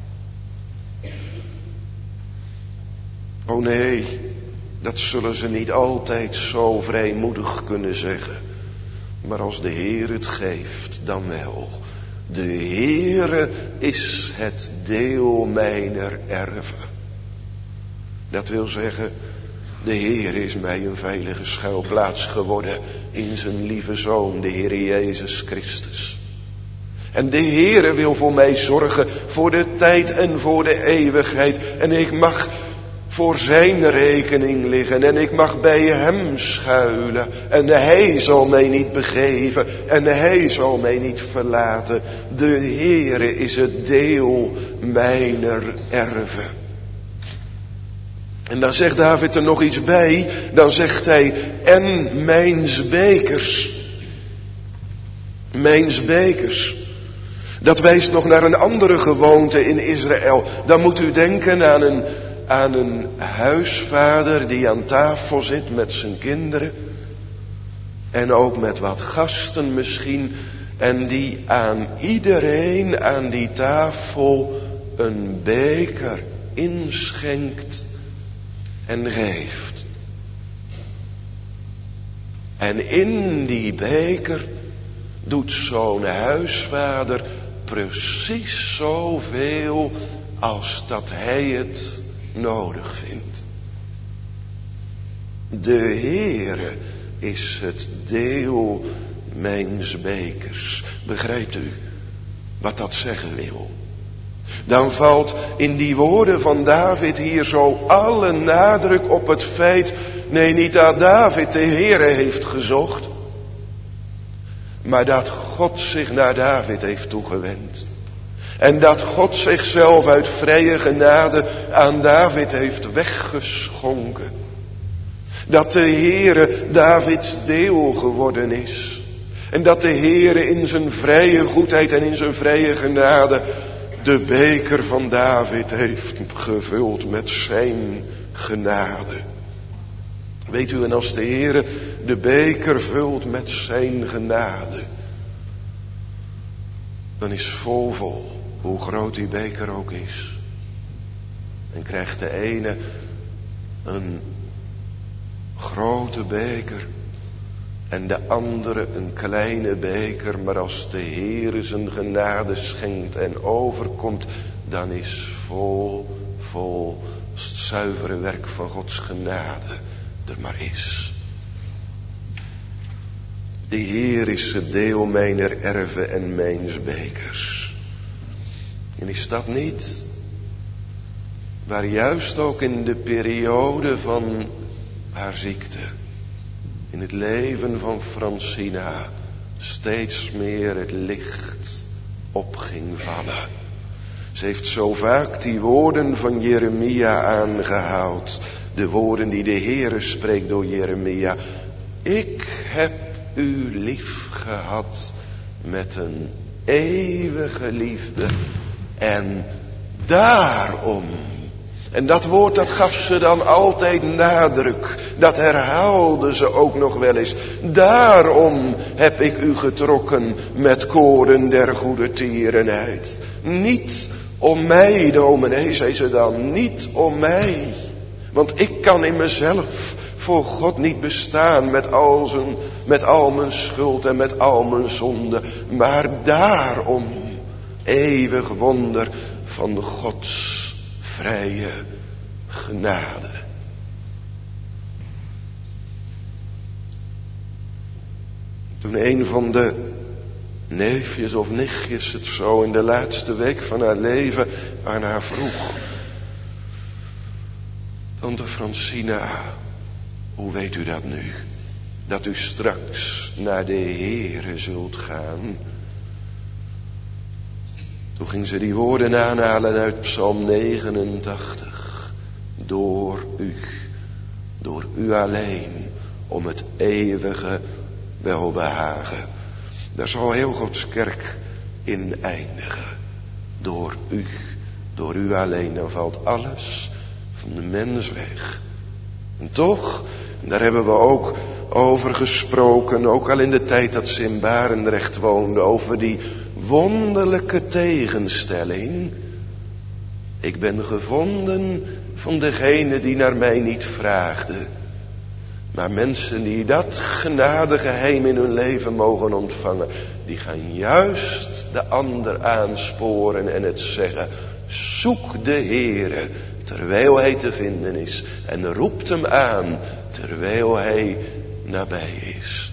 Oh nee, dat zullen ze niet altijd zo vrijmoedig kunnen zeggen. Maar als de Heer het geeft, dan wel. De Heere is het deel mijner erven. Dat wil zeggen, de Heer is mij een veilige schuilplaats geworden in zijn lieve Zoon, de Heer Jezus Christus. En de Heere wil voor mij zorgen voor de tijd en voor de eeuwigheid. En ik mag voor zijn rekening liggen en ik mag bij hem schuilen. En hij zal mij niet begeven en hij zal mij niet verlaten. De Heere is het deel mijner erven. En dan zegt David er nog iets bij. Dan zegt hij, en mijns bekers. Mijns bekers. Dat wijst nog naar een andere gewoonte in Israël. Dan moet u denken aan een huisvader die aan tafel zit met zijn kinderen. En ook met wat gasten misschien. En die aan iedereen aan die tafel een beker inschenkt en geeft. En in die beker doet zo'n huisvader precies zoveel als dat hij het nodig vindt. De Heere is het deel mijns bekers. Begrijpt u wat dat zeggen wil? Dan valt in die woorden van David hier zo alle nadruk op het feit, nee, niet dat David de Heere heeft gezocht, maar dat God zich naar David heeft toegewend. En dat God zichzelf uit vrije genade aan David heeft weggeschonken. Dat de Heere Davids deel geworden is. En dat de Heere in zijn vrije goedheid en in zijn vrije genade de beker van David heeft gevuld met zijn genade. Weet u, en als de Heere de beker vult met zijn genade, dan is vol, hoe groot die beker ook is. En krijgt de ene een grote beker en de andere een kleine beker, maar als de Heere zijn genade schenkt en overkomt, dan is vol als het zuivere werk van Gods genade er maar is. De Heer is het deel mijner erven en mijns bekers. En is dat niet waar juist ook in de periode van haar ziekte, in het leven van Francina, steeds meer het licht op ging vallen. Ze heeft zo vaak die woorden van Jeremia aangehaald. De woorden die de Heere spreekt door Jeremia. Ik heb u lief gehad met een eeuwige liefde. En daarom. En dat woord, dat gaf ze dan altijd nadruk. Dat herhaalde ze ook nog wel eens. Daarom heb ik u getrokken met koren der goede tierenheid. Niet om mij, dominee, zei ze dan. Niet om mij. Want ik kan in mezelf voor God niet bestaan met al mijn schuld en met al mijn zonde. Maar daarom, eeuwig wonder van Gods vrije genade. Toen een van de neefjes of nichtjes het zo in de laatste week van haar leven aan haar vroeg. Tante Francina, hoe weet u dat nu? Dat u straks naar de Heere zult gaan. Toen ging ze die woorden aanhalen uit Psalm 89. Door u alleen, om het eeuwige welbehagen. Daar zal heel Gods kerk in eindigen. Door u alleen, dan valt alles van de mens weg. En toch, daar hebben we ook over gesproken, ook al in de tijd dat ze in Barendrecht woonde, over die wonderlijke tegenstelling. Ik ben gevonden van degene die naar mij niet vraagde. Maar mensen die dat genadegeheim in hun leven mogen ontvangen, die gaan juist de ander aansporen en het zeggen. Zoek de Heere terwijl hij te vinden is. En roept hem aan terwijl hij nabij is.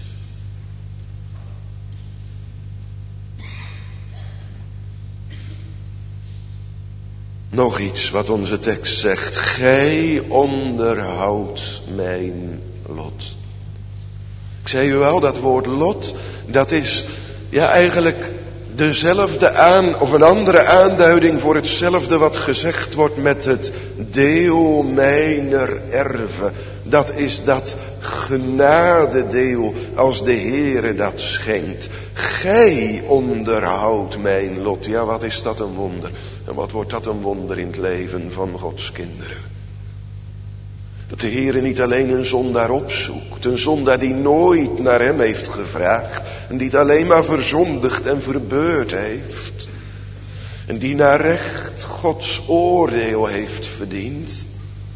Nog iets wat onze tekst zegt. Gij onderhoudt mijn lot. Ik zei u wel, dat woord lot, dat is eigenlijk dezelfde of een andere aanduiding voor hetzelfde wat gezegd wordt met het deel mijner erve. Dat is dat genadedeel als de Heere dat schenkt. Gij onderhoudt mijn lot. Ja, wat is dat een wonder. En wat wordt dat een wonder in het leven van Gods kinderen. Dat de Heere niet alleen een zondaar opzoekt. Een zondaar die nooit naar hem heeft gevraagd. En die het alleen maar verzondigd en verbeurd heeft. En die naar recht Gods oordeel heeft verdiend.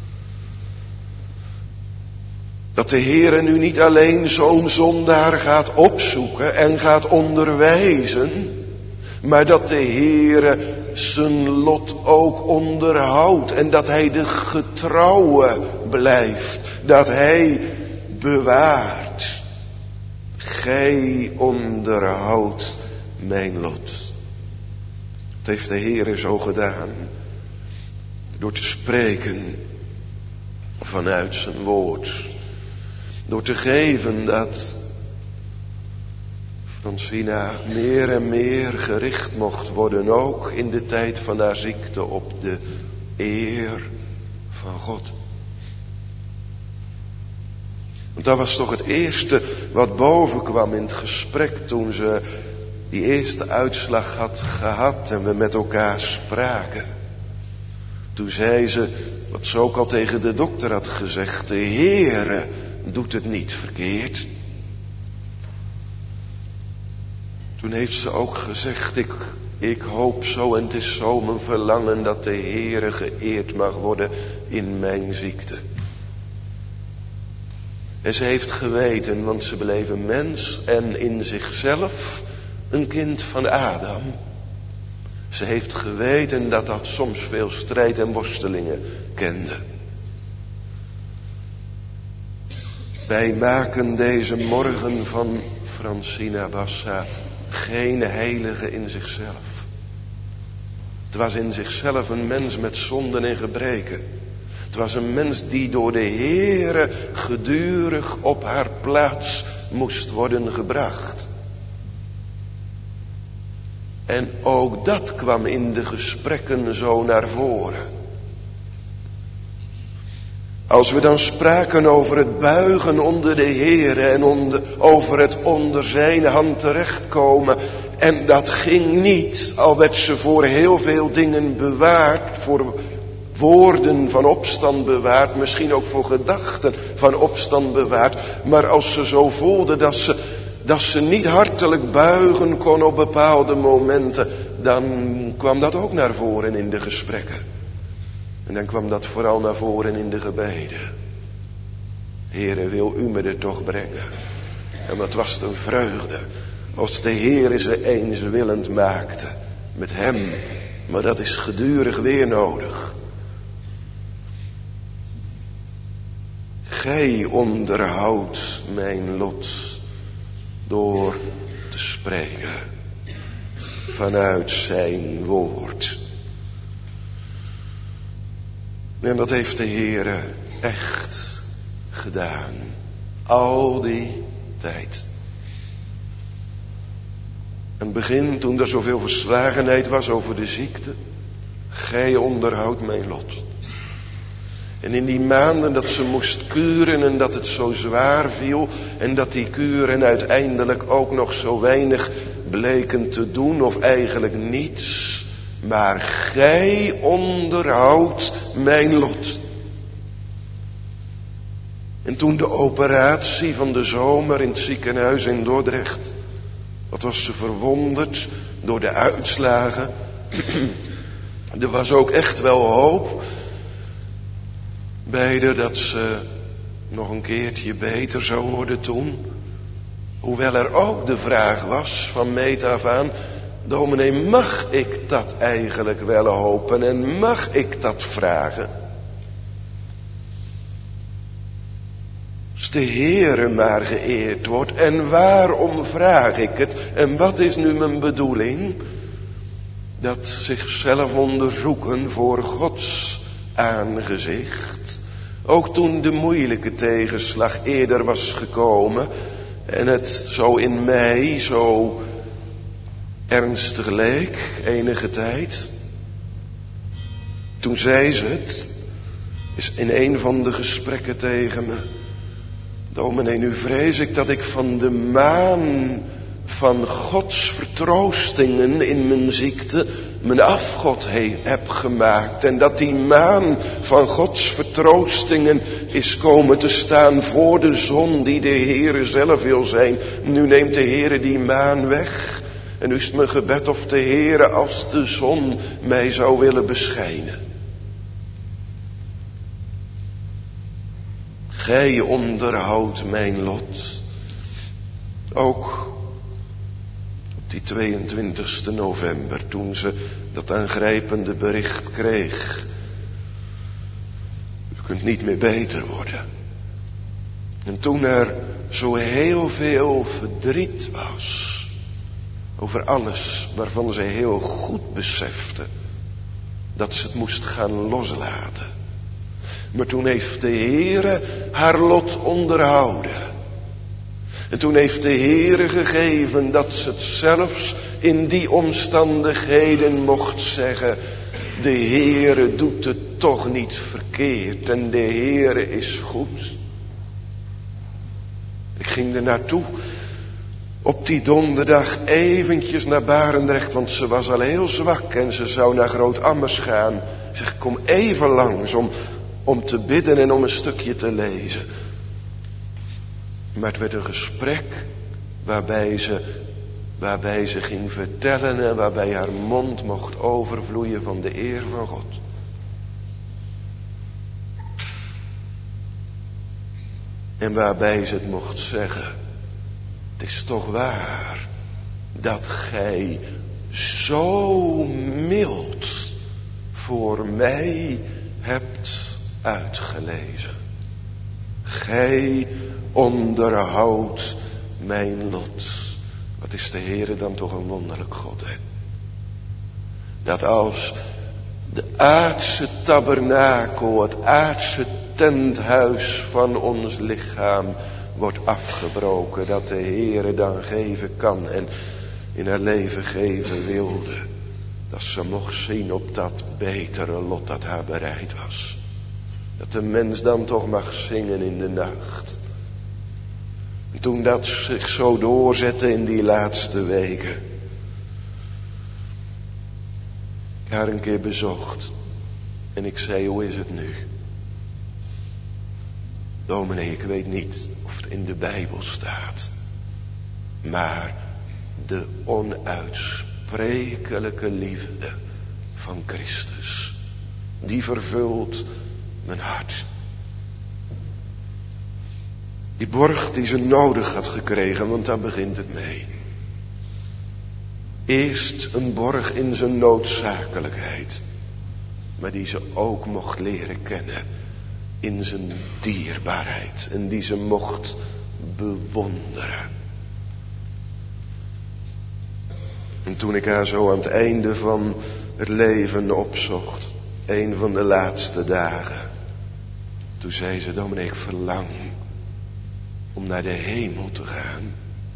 Dat de Heere nu niet alleen zo'n zondaar gaat opzoeken en gaat onderwijzen. Maar dat de Heere zijn lot ook onderhoudt. En dat hij de getrouwe blijft. Dat hij bewaart. Gij onderhoudt mijn lot. Dat heeft de Heere zo gedaan. Door te spreken vanuit zijn woord. Door te geven dat Francina meer en meer gericht mocht worden, ook in de tijd van haar ziekte, op de eer van God. Want dat was toch het eerste wat boven kwam in het gesprek toen ze die eerste uitslag had gehad en we met elkaar spraken. Toen zei ze, wat ze ook al tegen de dokter had gezegd, de Heere doet het niet verkeerd. Toen heeft ze ook gezegd, ik hoop zo en het is zo mijn verlangen dat de Heere geëerd mag worden in mijn ziekte. En ze heeft geweten, want ze bleef een mens en in zichzelf een kind van Adam. Ze heeft geweten dat dat soms veel strijd en worstelingen kende. Wij maken deze morgen van Francina Bassa geen heilige in zichzelf. Het was in zichzelf een mens met zonden en gebreken. Het was een mens die door de Heere gedurig op haar plaats moest worden gebracht. En ook dat kwam in de gesprekken zo naar voren. Als we dan spraken over het buigen onder de Heere en over het onder zijn hand terechtkomen. En dat ging niet, al werd ze voor heel veel dingen bewaard, voor woorden van opstand bewaard, misschien ook voor gedachten van opstand bewaard. Maar als ze zo voelde dat ze niet hartelijk buigen kon op bepaalde momenten, dan kwam dat ook naar voren in de gesprekken. En dan kwam dat vooral naar voren in de gebeden. Heere, wil u me er toch brengen? En wat was het een vreugde als de Heere ze eenswillend maakte met hem. Maar dat is gedurig weer nodig. Gij onderhoudt mijn lot door te spreken vanuit zijn woord. En dat heeft de Heere echt gedaan. Al die tijd. In het begin, toen er zoveel verslagenheid was over de ziekte. Gij onderhoudt mijn lot. En in die maanden dat ze moest kuren en dat het zo zwaar viel. En dat die kuren uiteindelijk ook nog zo weinig bleken te doen of eigenlijk niets. Maar gij onderhoudt mijn lot. En toen de operatie van de zomer in het ziekenhuis in Dordrecht. Wat was ze verwonderd door de uitslagen. Er was ook echt wel hoop. Beide dat ze nog een keertje beter zou worden toen. Hoewel er ook de vraag was van meet af aan. Dominee, mag ik dat eigenlijk wel hopen en mag ik dat vragen? Als de Heere maar geëerd wordt, en waarom vraag ik het? En wat is nu mijn bedoeling? Dat zichzelf onderzoeken voor Gods aangezicht. Ook toen de moeilijke tegenslag eerder was gekomen en het zo in mij zo ernstig leek enige tijd. Toen zei ze het, is in een van de gesprekken tegen me: dominee, nu vrees ik dat ik van de maan van Gods vertroostingen in mijn ziekte mijn afgod heb gemaakt. En dat die maan van Gods vertroostingen is komen te staan voor de zon die de Heere zelf wil zijn. Nu neemt de Heere die maan weg. En nu is het mijn gebed of de Heere als de zon mij zou willen beschijnen. Gij onderhoudt mijn lot. Ook op die 22e november, toen ze dat aangrijpende bericht kreeg: u kunt niet meer beter worden. En toen er zo heel veel verdriet was over alles waarvan zij heel goed besefte dat ze het moest gaan loslaten. Maar toen heeft de Heere haar lot onderhouden. En toen heeft de Heere gegeven dat ze het zelfs in die omstandigheden mocht zeggen: de Heere doet het toch niet verkeerd en de Heere is goed. Ik ging er naartoe op die donderdag eventjes naar Barendrecht, want ze was al heel zwak en ze zou naar Groot-Ammers gaan. Ik zeg, kom even langs om te bidden en om een stukje te lezen. Maar het werd een gesprek waarbij ze ging vertellen en waarbij haar mond mocht overvloeien van de eer van God. En waarbij ze het mocht zeggen: het is toch waar dat gij zo mild voor mij hebt uitgelezen. Gij onderhoudt mijn lot. Wat is de Heere dan toch een wonderlijk God, hè? Dat als de aardse tabernakel, het aardse tenthuis van ons lichaam wordt afgebroken, dat de Heere dan geven kan en in haar leven geven wilde. Dat ze mocht zien op dat betere lot dat haar bereid was. Dat de mens dan toch mag zingen in de nacht. En toen dat zich zo doorzette in die laatste weken. Ik haar een keer bezocht. En ik zei, hoe is het nu? Dominee, ik weet niet of het in de Bijbel staat. Maar de onuitsprekelijke liefde van Christus, die vervult mijn hart. Die borg die ze nodig had gekregen, want daar begint het mee. Eerst een borg in zijn noodzakelijkheid, maar die ze ook mocht leren kennen in zijn dierbaarheid en die ze mocht bewonderen. En toen ik haar zo aan het einde van het leven opzocht, een van de laatste dagen, toen zei ze, dominee, ik verlang om naar de hemel te gaan.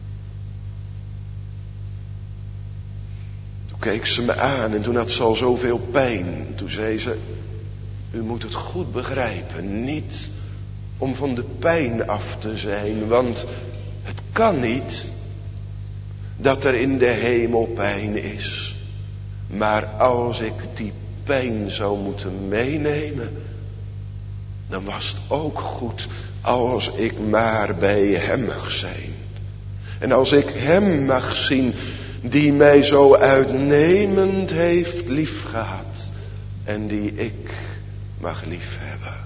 Toen keek ze me aan en toen had ze al zoveel pijn. Toen zei ze, u moet het goed begrijpen, niet om van de pijn af te zijn, want het kan niet dat er in de hemel pijn is. Maar als ik die pijn zou moeten meenemen, dan was het ook goed als ik maar bij hem mag zijn. En als ik hem mag zien die mij zo uitnemend heeft liefgehad en die ik mag liefhebben.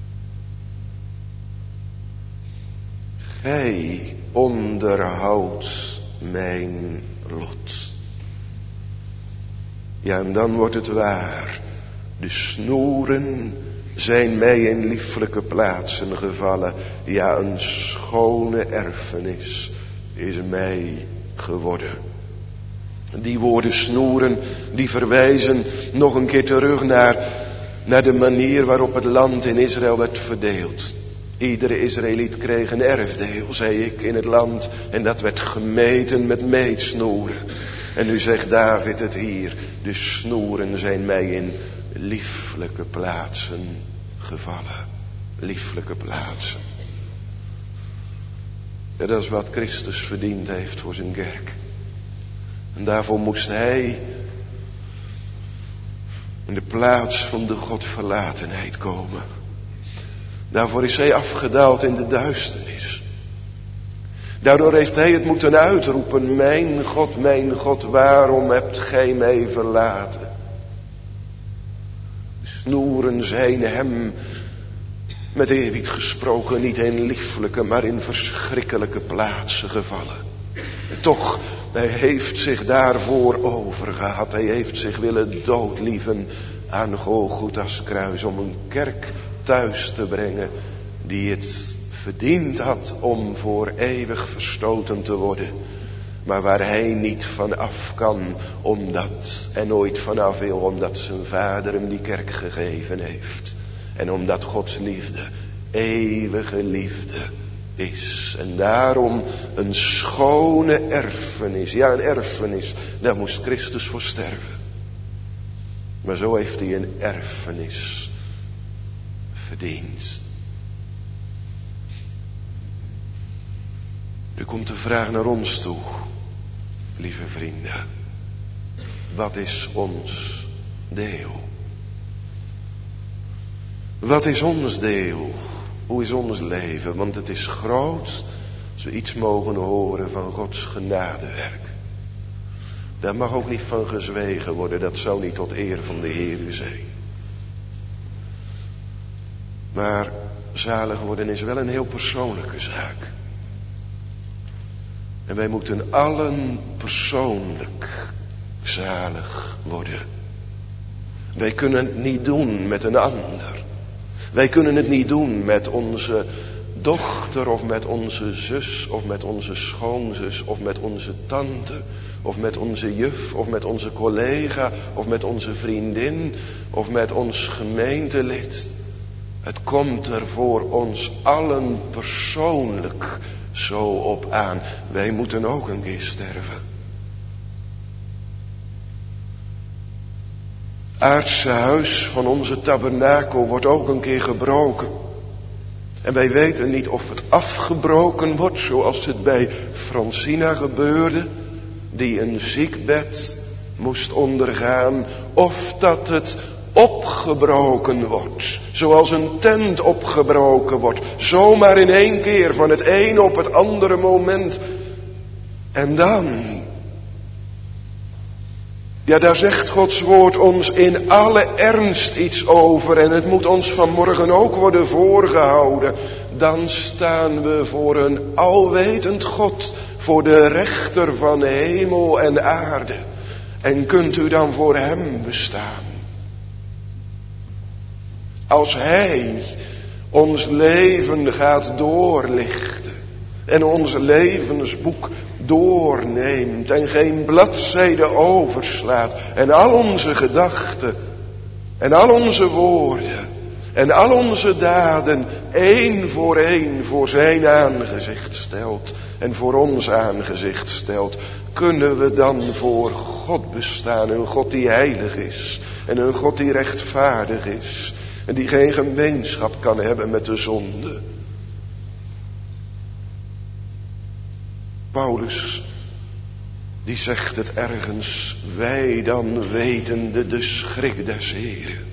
Gij onderhoudt mijn lot. Ja, en dan wordt het waar. De snoeren zijn mij in lieflijke plaatsen gevallen. Ja, een schone erfenis is mij geworden. Die woorden snoeren, die verwijzen nog een keer terug naar de manier waarop het land in Israël werd verdeeld. Iedere Israëliet kreeg een erfdeel, zei ik, in het land. En dat werd gemeten met meetsnoeren. En nu zegt David het hier, de snoeren zijn mij in lieflijke plaatsen gevallen. Lieflijke plaatsen. Ja, dat is wat Christus verdiend heeft voor zijn kerk. En daarvoor moest hij in de plaats van de godverlatenheid komen. Daarvoor is hij afgedaald in de duisternis. Daardoor heeft hij het moeten uitroepen, mijn God, waarom hebt gij mij verlaten? De snoeren zijn hem, met eerbied gesproken, niet in lieflijke, maar in verschrikkelijke plaatsen gevallen. En toch, hij heeft zich daarvoor overgehad. Hij heeft zich willen doodlieven aan Golgotha's kruis om een kerk thuis te brengen die het verdiend had om voor eeuwig verstoten te worden. Maar waar hij niet van af kan, omdat, en nooit vanaf wil, omdat zijn vader hem die kerk gegeven heeft. En omdat Gods liefde eeuwige liefde is. En daarom een schone erfenis. Ja, een erfenis. Daar moest Christus voor sterven. Maar zo heeft hij een erfenis verdiend. Nu komt de vraag naar ons toe, lieve vrienden. Wat is ons deel? Wat is ons deel? Hoe is ons leven? Want het is groot als we iets mogen horen van Gods genadewerk. Daar mag ook niet van gezwegen worden. Dat zou niet tot eer van de Heer zijn. Maar zalig worden is wel een heel persoonlijke zaak. En wij moeten allen persoonlijk zalig worden. Wij kunnen het niet doen met een ander. Wij kunnen het niet doen met onze dochter of met onze zus of met onze schoonzus of met onze tante of met onze juf of met onze collega of met onze vriendin of met ons gemeentelid. Het komt er voor ons allen persoonlijk zo op aan. Wij moeten ook een keer sterven. Het aardse huis van onze tabernakel wordt ook een keer gebroken. En wij weten niet of het afgebroken wordt, zoals het bij Francina gebeurde, die een ziekbed moest ondergaan, of dat het opgebroken wordt, zoals een tent opgebroken wordt, zomaar in één keer, van het een op het andere moment. En dan, ja, daar zegt Gods woord ons in alle ernst iets over, en het moet ons vanmorgen ook worden voorgehouden. Dan staan we voor een alwetend God, voor de rechter van hemel en aarde. En kunt u dan voor hem bestaan? Als hij ons leven gaat doorlichten en ons levensboek doorneemt en geen bladzijde overslaat en al onze gedachten en al onze woorden en al onze daden één voor zijn aangezicht stelt en voor ons aangezicht stelt, kunnen we dan voor God bestaan, een God die heilig is en een God die rechtvaardig is en die geen gemeenschap kan hebben met de zonde. Paulus, die zegt het ergens, wij dan wetende de schrik des Heren.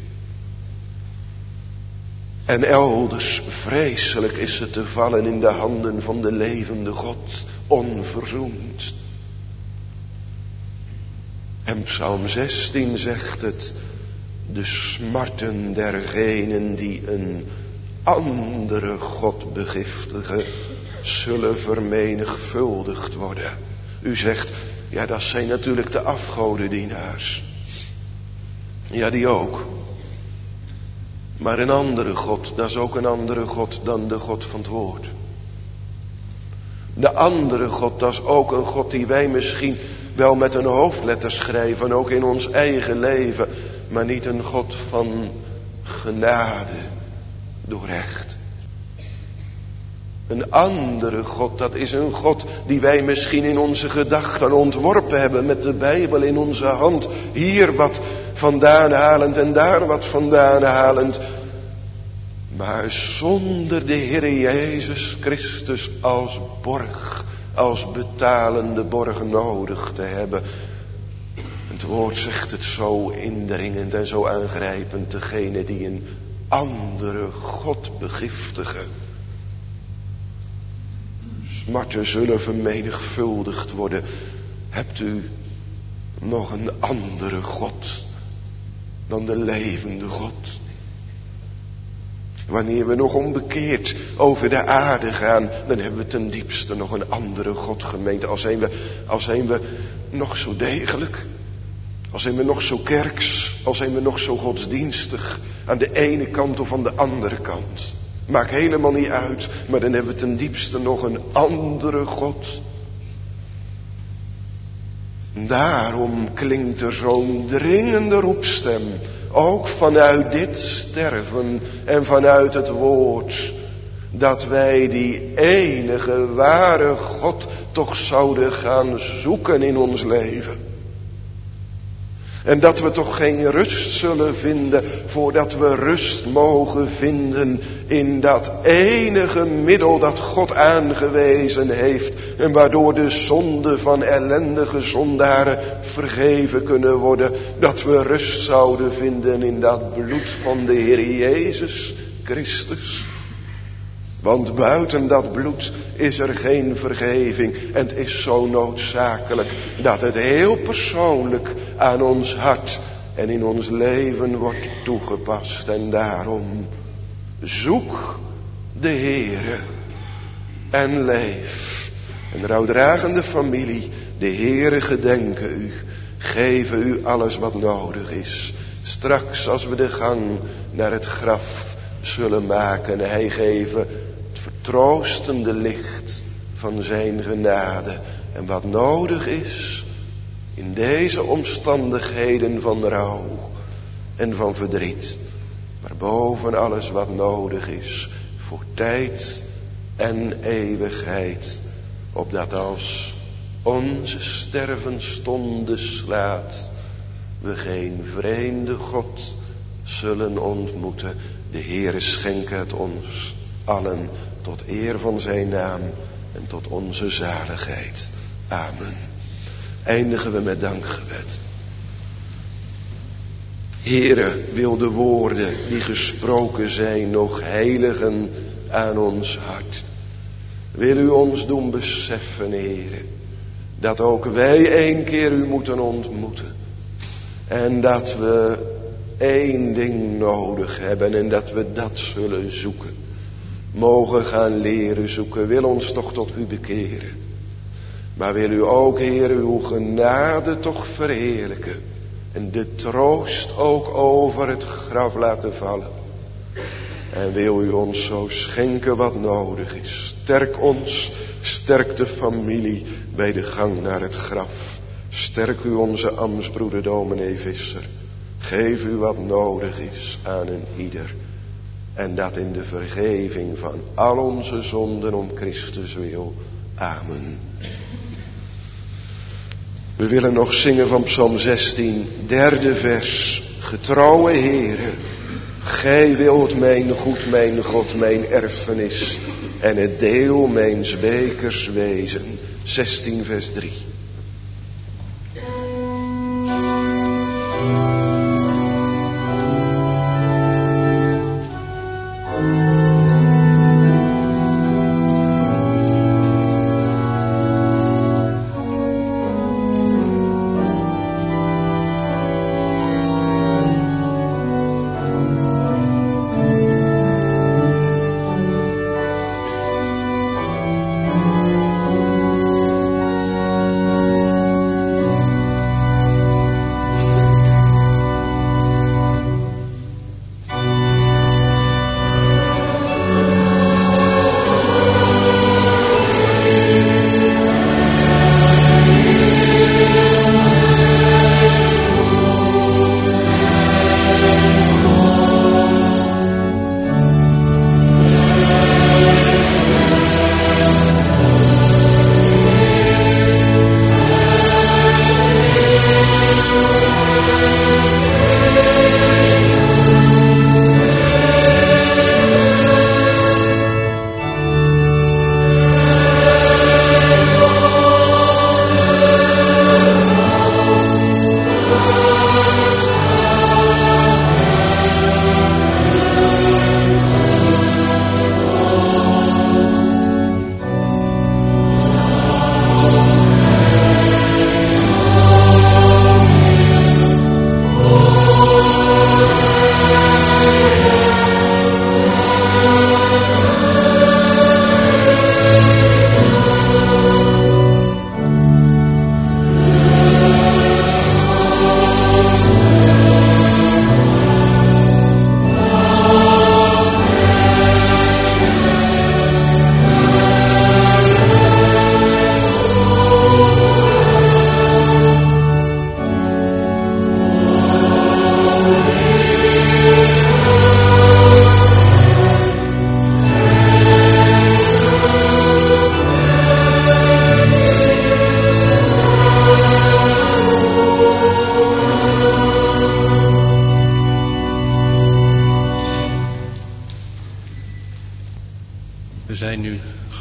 En elders, vreselijk is het te vallen in de handen van de levende God, onverzoend. En Psalm 16 zegt het, de smarten dergenen die een andere God begiftigen, zullen vermenigvuldigd worden. U zegt, ja, dat zijn natuurlijk de afgodendienaars. Ja, die ook. Maar een andere God, dat is ook een andere God dan de God van het woord. De andere God, dat is ook een God die wij misschien wel met een hoofdletter schrijven, ook in ons eigen leven, maar niet een God van genade door recht. Een andere God, dat is een God die wij misschien in onze gedachten ontworpen hebben met de Bijbel in onze hand. Hier wat vandaan halend en daar wat vandaan halend. Maar zonder de Heer Jezus Christus als borg, als betalende borg nodig te hebben. Het woord zegt het zo indringend en zo aangrijpend. Degene die een andere God begiftigen. Smarten zullen vermenigvuldigd worden. Hebt u nog een andere God dan de levende God? Wanneer we nog onbekeerd over de aarde gaan, dan hebben we ten diepste nog een andere God, gemeente. Al zijn we nog zo degelijk, al zijn we nog zo kerks, al zijn we nog zo godsdienstig, aan de ene kant of aan de andere kant. Maakt helemaal niet uit, maar dan hebben we ten diepste nog een andere God. Daarom klinkt er zo'n dringende roepstem, ook vanuit dit sterven en vanuit het woord, dat wij die enige ware God toch zouden gaan zoeken in ons leven. En dat we toch geen rust zullen vinden voordat we rust mogen vinden in dat enige middel dat God aangewezen heeft. En waardoor de zonden van ellendige zondaren vergeven kunnen worden. Dat we rust zouden vinden in dat bloed van de Heer Jezus Christus. Want buiten dat bloed is er geen vergeving. En het is zo noodzakelijk dat het heel persoonlijk aan ons hart en in ons leven wordt toegepast. En daarom zoek de Heere en leef. Een rouwdragende familie, de Heere gedenken u. Geven u alles wat nodig is. Straks als we de gang naar het graf zullen maken. Hij geven troostende licht van zijn genade. En wat nodig is in deze omstandigheden van rouw en van verdriet. Maar boven alles wat nodig is voor tijd en eeuwigheid. Opdat als onze stervenstonde slaat, we geen vreemde God zullen ontmoeten. De Heere schenke het ons allen tot eer van zijn naam en tot onze zaligheid. Amen. Eindigen we met dankgebed. Heere, wil de woorden die gesproken zijn nog heiligen aan ons hart. Wil u ons doen beseffen, Heere, dat ook wij 1 keer u moeten ontmoeten. En dat we 1 ding nodig hebben en dat we dat zullen zoeken. Mogen gaan leren zoeken, wil ons toch tot u bekeren. Maar wil u ook, Heer, uw genade toch verheerlijken. En de troost ook over het graf laten vallen. En wil u ons zo schenken wat nodig is. Sterk ons, sterk de familie bij de gang naar het graf. Sterk u onze ambtsbroeder dominee Visser. Geef u wat nodig is aan een ieder. En dat in de vergeving van al onze zonden om Christus wil. Amen. We willen nog zingen van Psalm 16, 3e vers. Getrouwe Heere, gij wilt mijn goed, mijn God, mijn erfenis en het deel mijns bekers wezen. 16 vers 3.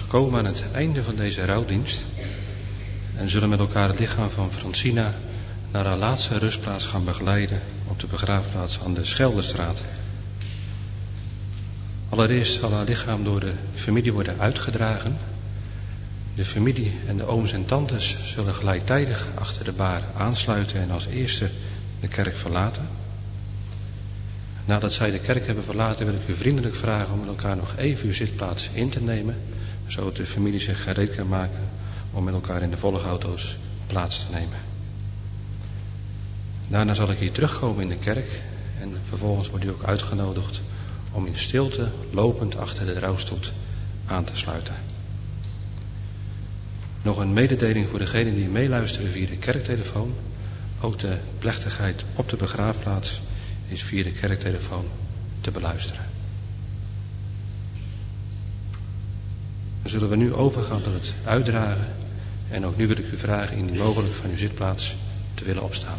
gekomen aan het einde van deze rouwdienst en zullen met elkaar het lichaam van Francina naar haar laatste rustplaats gaan begeleiden op de begraafplaats aan de Scheldestraat. Allereerst zal haar lichaam door de familie worden uitgedragen. De familie en de ooms en tantes zullen gelijktijdig achter de baar aansluiten en als eerste de kerk verlaten. Nadat zij de kerk hebben verlaten wil ik u vriendelijk vragen om met elkaar nog even uw zitplaats in te nemen, zodat de familie zich gereed kan maken om met elkaar in de volgauto's plaats te nemen. Daarna zal ik hier terugkomen in de kerk en vervolgens wordt u ook uitgenodigd om in stilte lopend achter de rouwstoet aan te sluiten. Nog een mededeling voor degenen die meeluisteren via de kerktelefoon. Ook de plechtigheid op de begraafplaats is via de kerktelefoon te beluisteren. Dan zullen we nu overgaan tot het uitdragen. En ook nu wil ik u vragen indien mogelijk van uw zitplaats te willen opstaan.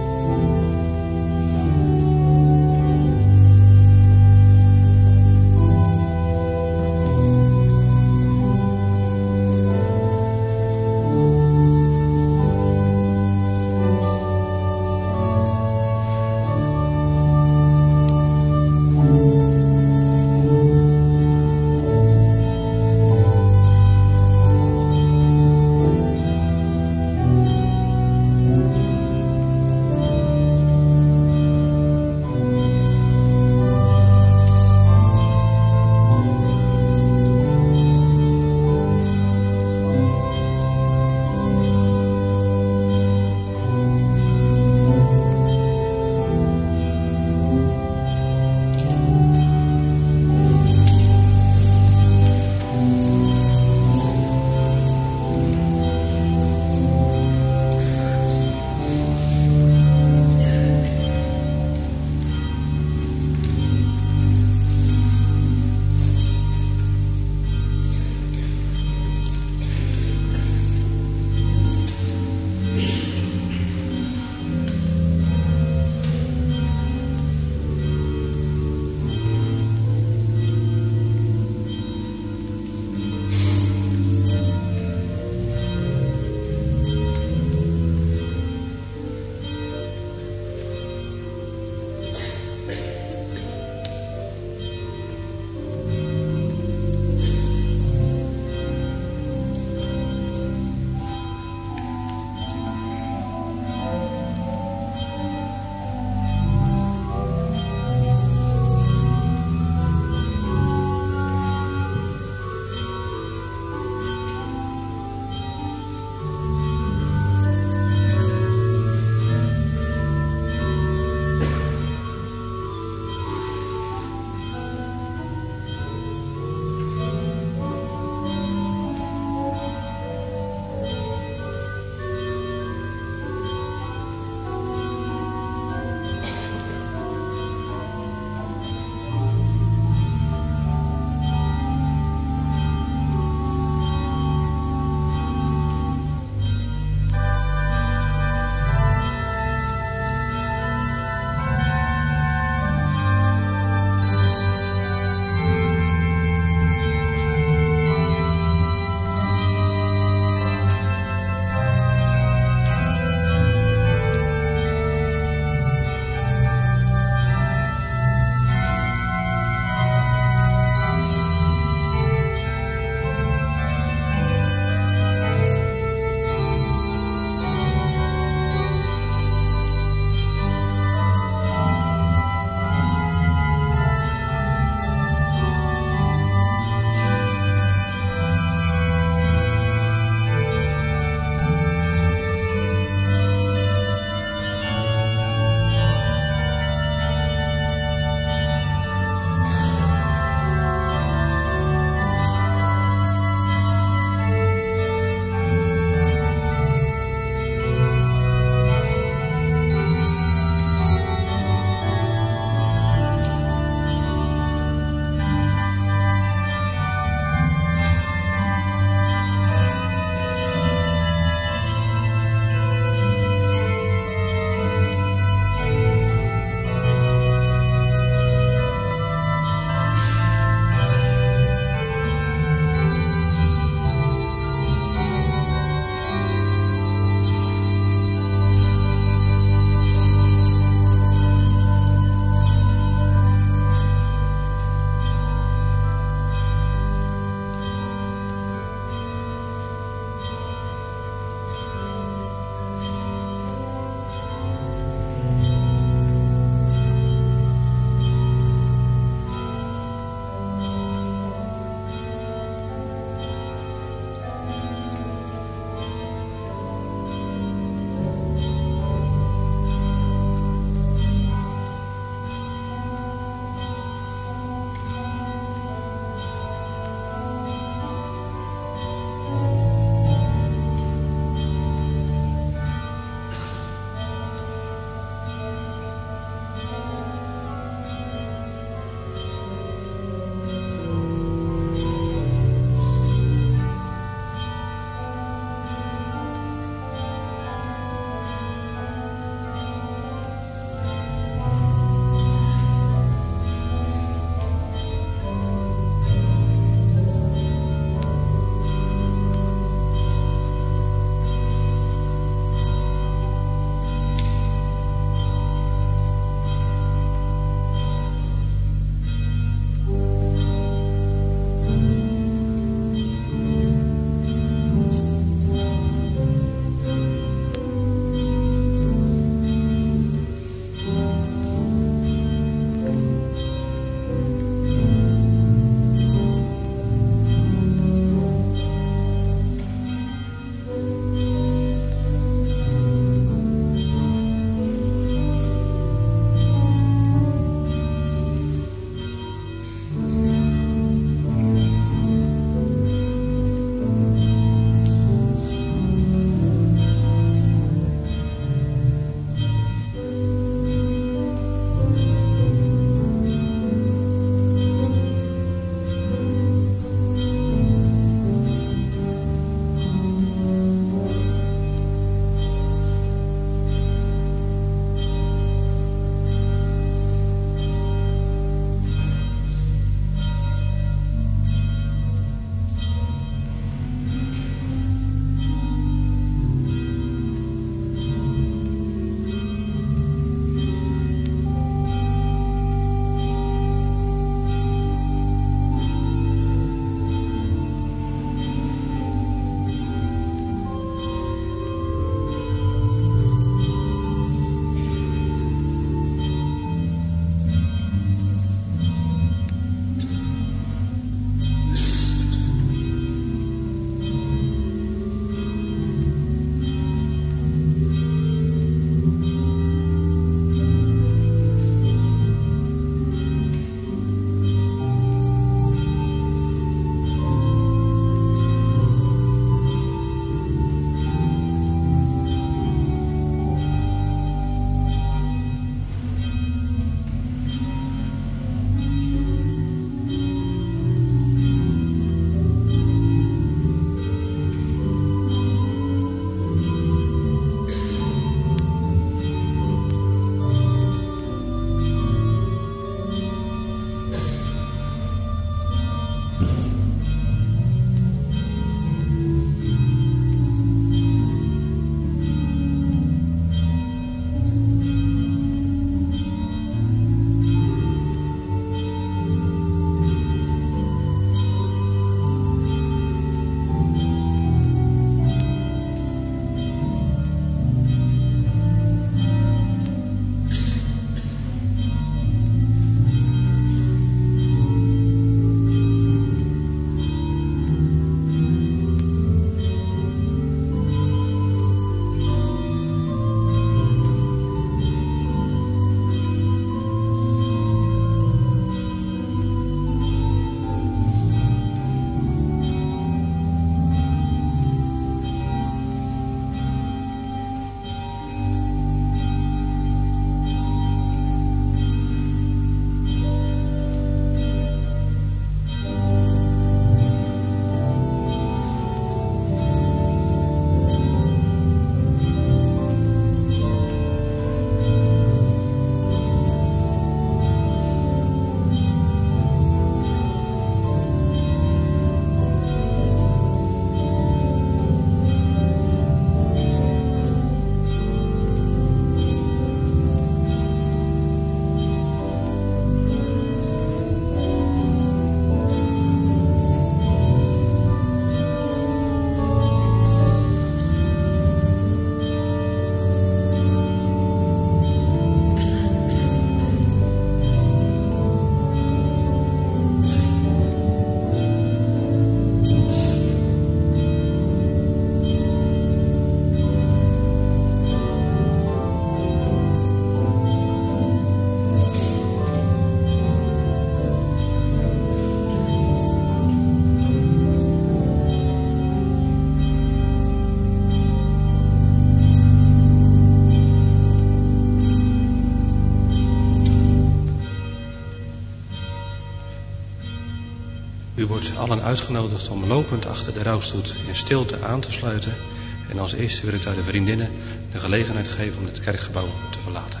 wordt allen uitgenodigd om lopend achter de rouwstoet in stilte aan te sluiten. En als eerste wil ik daar de vriendinnen de gelegenheid geven om het kerkgebouw te verlaten.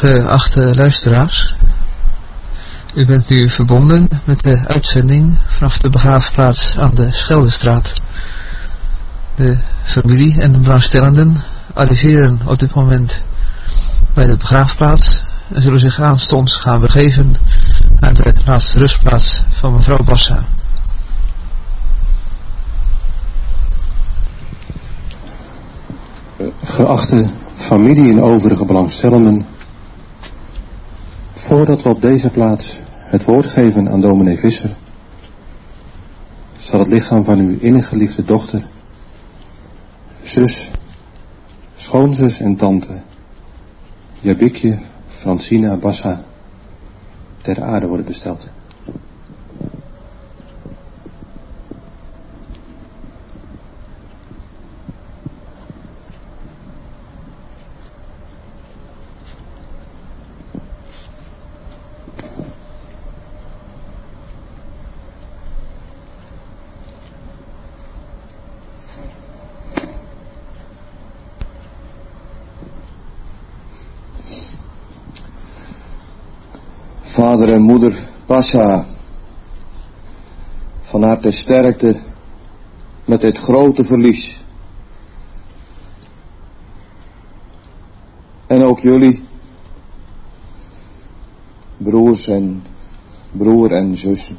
Geachte luisteraars, u bent nu verbonden met de uitzending vanaf de begraafplaats aan de Scheldestraat. De familie en de belangstellenden arriveren op dit moment bij de begraafplaats en zullen zich aanstonds gaan begeven naar de laatste rustplaats van mevrouw Bassa. Geachte familie en overige belangstellenden, voordat we op deze plaats het woord geven aan dominee Visser, zal het lichaam van uw innig geliefde dochter, zus, schoonzus en tante, Jabikje Francina Bassa, ter aarde worden besteld. Vader en moeder Bassa, van harte sterkte met dit grote verlies. En ook jullie, broer en zussen.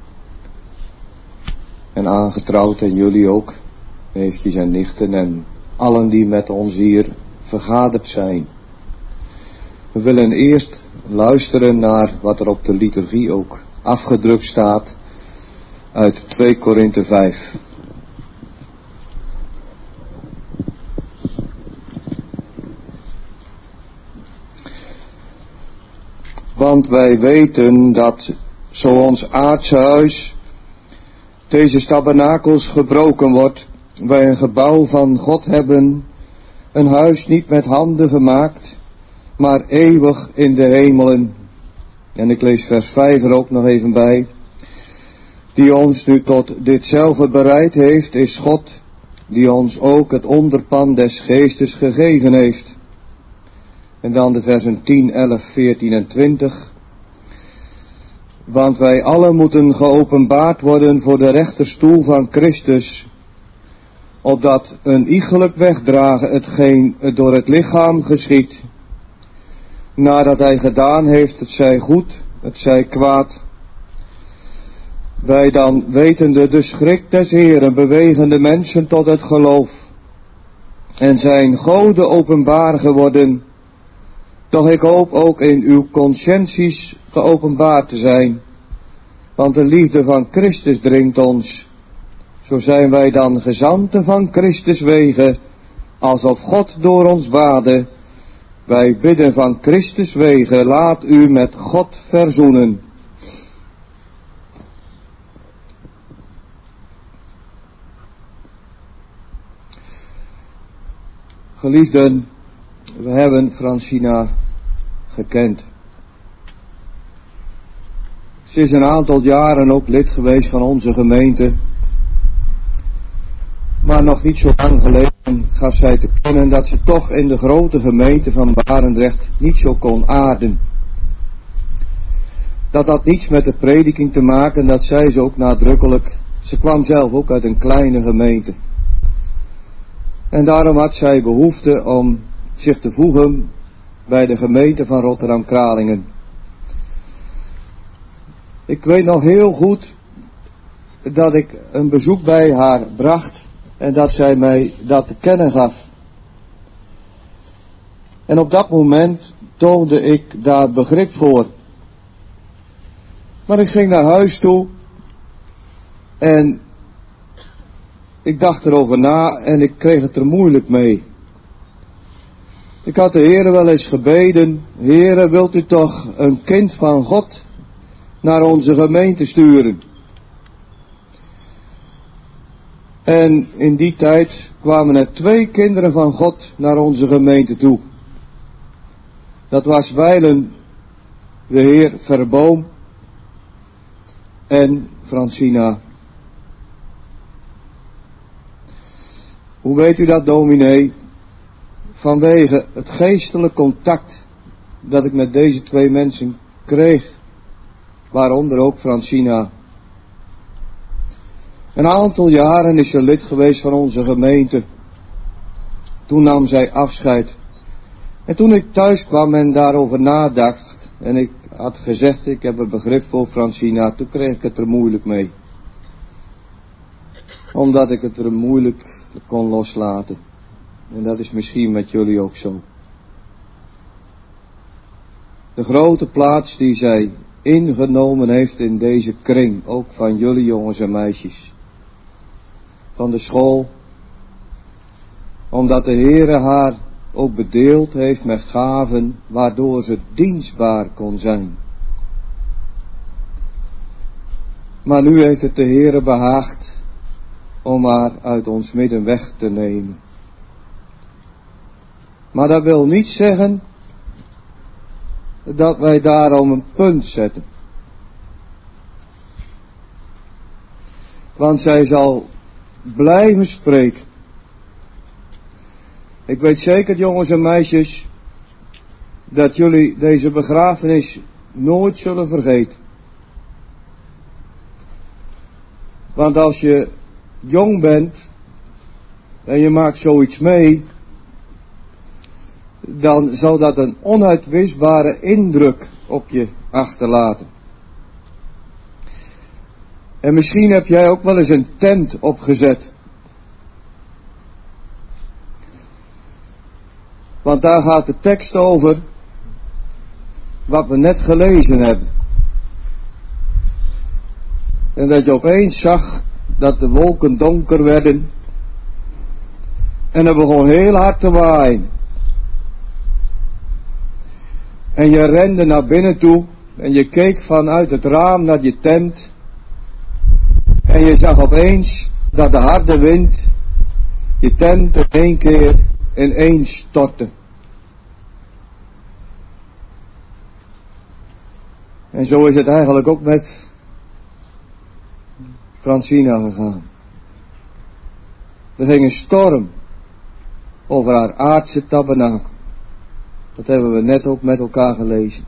En aangetrouwd en jullie ook, neefjes en nichten en allen die met ons hier vergaderd zijn. We willen eerst luisteren naar wat er op de liturgie ook afgedrukt staat uit 2 Korinthe 5. Want wij weten dat zo ons aardse huis, deze tabernakels gebroken wordt, wij een gebouw van God hebben, een huis niet met handen gemaakt, maar eeuwig in de hemelen. En ik lees vers 5 er ook nog even bij. Die ons nu tot ditzelfde bereid heeft, is God, die ons ook het onderpand des geestes gegeven heeft. En dan de versen 10, 11, 14 en 20. Want wij allen moeten geopenbaard worden voor de rechterstoel van Christus, opdat een iegelijk wegdragen hetgeen door het lichaam geschiedt, nadat hij gedaan heeft, het zij goed, het zij kwaad. Wij dan, wetende de schrik des Heeren, bewegen de mensen tot het geloof, en zijn goden openbaar geworden. Doch ik hoop ook in uw conscienties geopenbaard te zijn, want de liefde van Christus dringt ons. Zo zijn wij dan gezanten van Christus wegen, alsof God door ons bade. Wij bidden van Christus wegen, laat u met God verzoenen. Geliefden, we hebben Francina gekend. Ze is een aantal jaren ook lid geweest van onze gemeente. Maar nog niet zo lang geleden gaf zij te kennen dat ze toch in de grote gemeente van Barendrecht niet zo kon aarden. Dat had niets met de prediking te maken, dat zei ze ook nadrukkelijk. Ze kwam zelf ook uit een kleine gemeente. En daarom had zij behoefte om zich te voegen bij de gemeente van Rotterdam-Kralingen. Ik weet nog heel goed dat ik een bezoek bij haar bracht en dat zij mij dat te kennen gaf. En op dat moment toonde ik daar begrip voor. Maar ik ging naar huis toe en ik dacht erover na en ik kreeg het er moeilijk mee. Ik had de Heere wel eens gebeden: Heere, wilt u toch een kind van God naar onze gemeente sturen? En in die tijd kwamen er 2 kinderen van God naar onze gemeente toe. Dat was wijlen de heer Verboom en Francina. Hoe weet u dat, dominee? Vanwege het geestelijk contact dat ik met deze twee mensen kreeg, waaronder ook Francina. Een aantal jaren is ze lid geweest van onze gemeente. Toen nam zij afscheid. En toen ik thuis kwam en daarover nadacht, en ik had gezegd, ik heb er begrip voor Francina, toen kreeg ik het er moeilijk mee. Omdat ik het er moeilijk kon loslaten. En dat is misschien met jullie ook zo. De grote plaats die zij ingenomen heeft in deze kring, ook van jullie jongens en meisjes. Van de school. Omdat de Heere haar ook bedeeld heeft met gaven, waardoor ze dienstbaar kon zijn. Maar nu heeft het de Heere behaagd om haar uit ons midden weg te nemen. Maar dat wil niet zeggen dat wij daarom een punt zetten. Want zij zal blijven spreken. Ik weet zeker, jongens en meisjes, dat jullie deze begrafenis nooit zullen vergeten. Want als je jong bent en je maakt zoiets mee, dan zal dat een onuitwisbare indruk op je achterlaten. En misschien heb jij ook wel eens een tent opgezet. Want daar gaat de tekst over wat we net gelezen hebben. En dat je opeens zag dat de wolken donker werden. En het begon heel hard te waaien. En je rende naar binnen toe. En je keek vanuit het raam naar je tent. En je zag opeens dat de harde wind je tent in één keer ineen stortte. En zo is het eigenlijk ook met Francina gegaan. Er ging een storm over haar aardse tabernakel. Dat hebben we net ook met elkaar gelezen.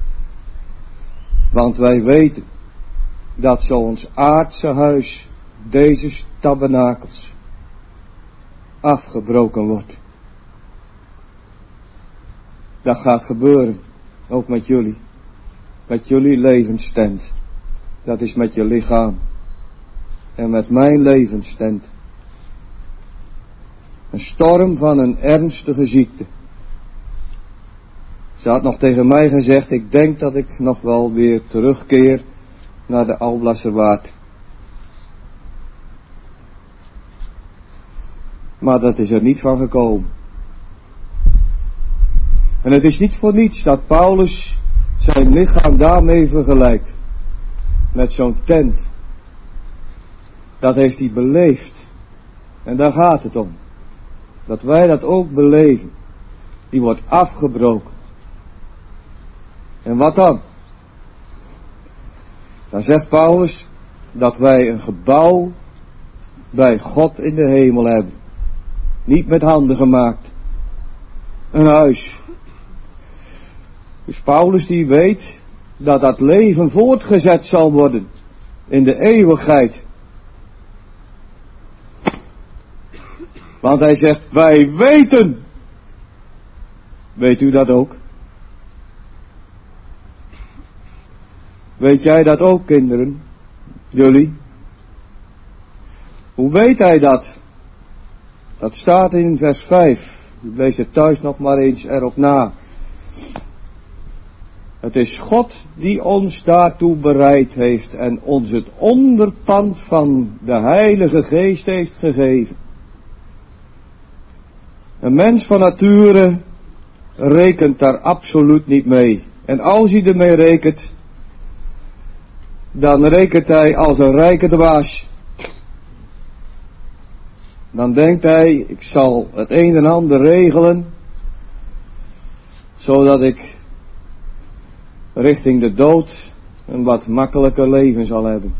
Want wij weten dat zo ons aardse huis, deze tabernakels, afgebroken wordt. Dat gaat gebeuren, ook met jullie. Met jullie levenstent. Dat is met je lichaam. En met mijn levenstent. Een storm van een ernstige ziekte. Ze had nog tegen mij gezegd, ik denk dat ik nog wel weer terugkeer naar de Alblasserwaard. Maar dat is er niet van gekomen. En het is niet voor niets dat Paulus zijn lichaam daarmee vergelijkt. Met zo'n tent. Dat heeft hij beleefd. En daar gaat het om. Dat wij dat ook beleven. Die wordt afgebroken. En wat dan? Dan zegt Paulus dat wij een gebouw bij God in de hemel hebben. Niet met handen gemaakt. Een huis. Dus Paulus die weet dat dat leven voortgezet zal worden in de eeuwigheid. Want hij zegt, wij weten. Weet u dat ook? Weet jij dat ook, kinderen? Jullie? Hoe weet hij dat? Dat staat in vers 5. Lees het thuis nog maar eens erop na. Het is God die ons daartoe bereid heeft en ons het onderpand van de Heilige Geest heeft gegeven. Een mens van nature rekent daar absoluut niet mee. En als hij ermee rekent, dan rekent hij als een rijke dwaas. Dan denkt hij, ik zal het een en ander regelen, zodat ik richting de dood een wat makkelijker leven zal hebben.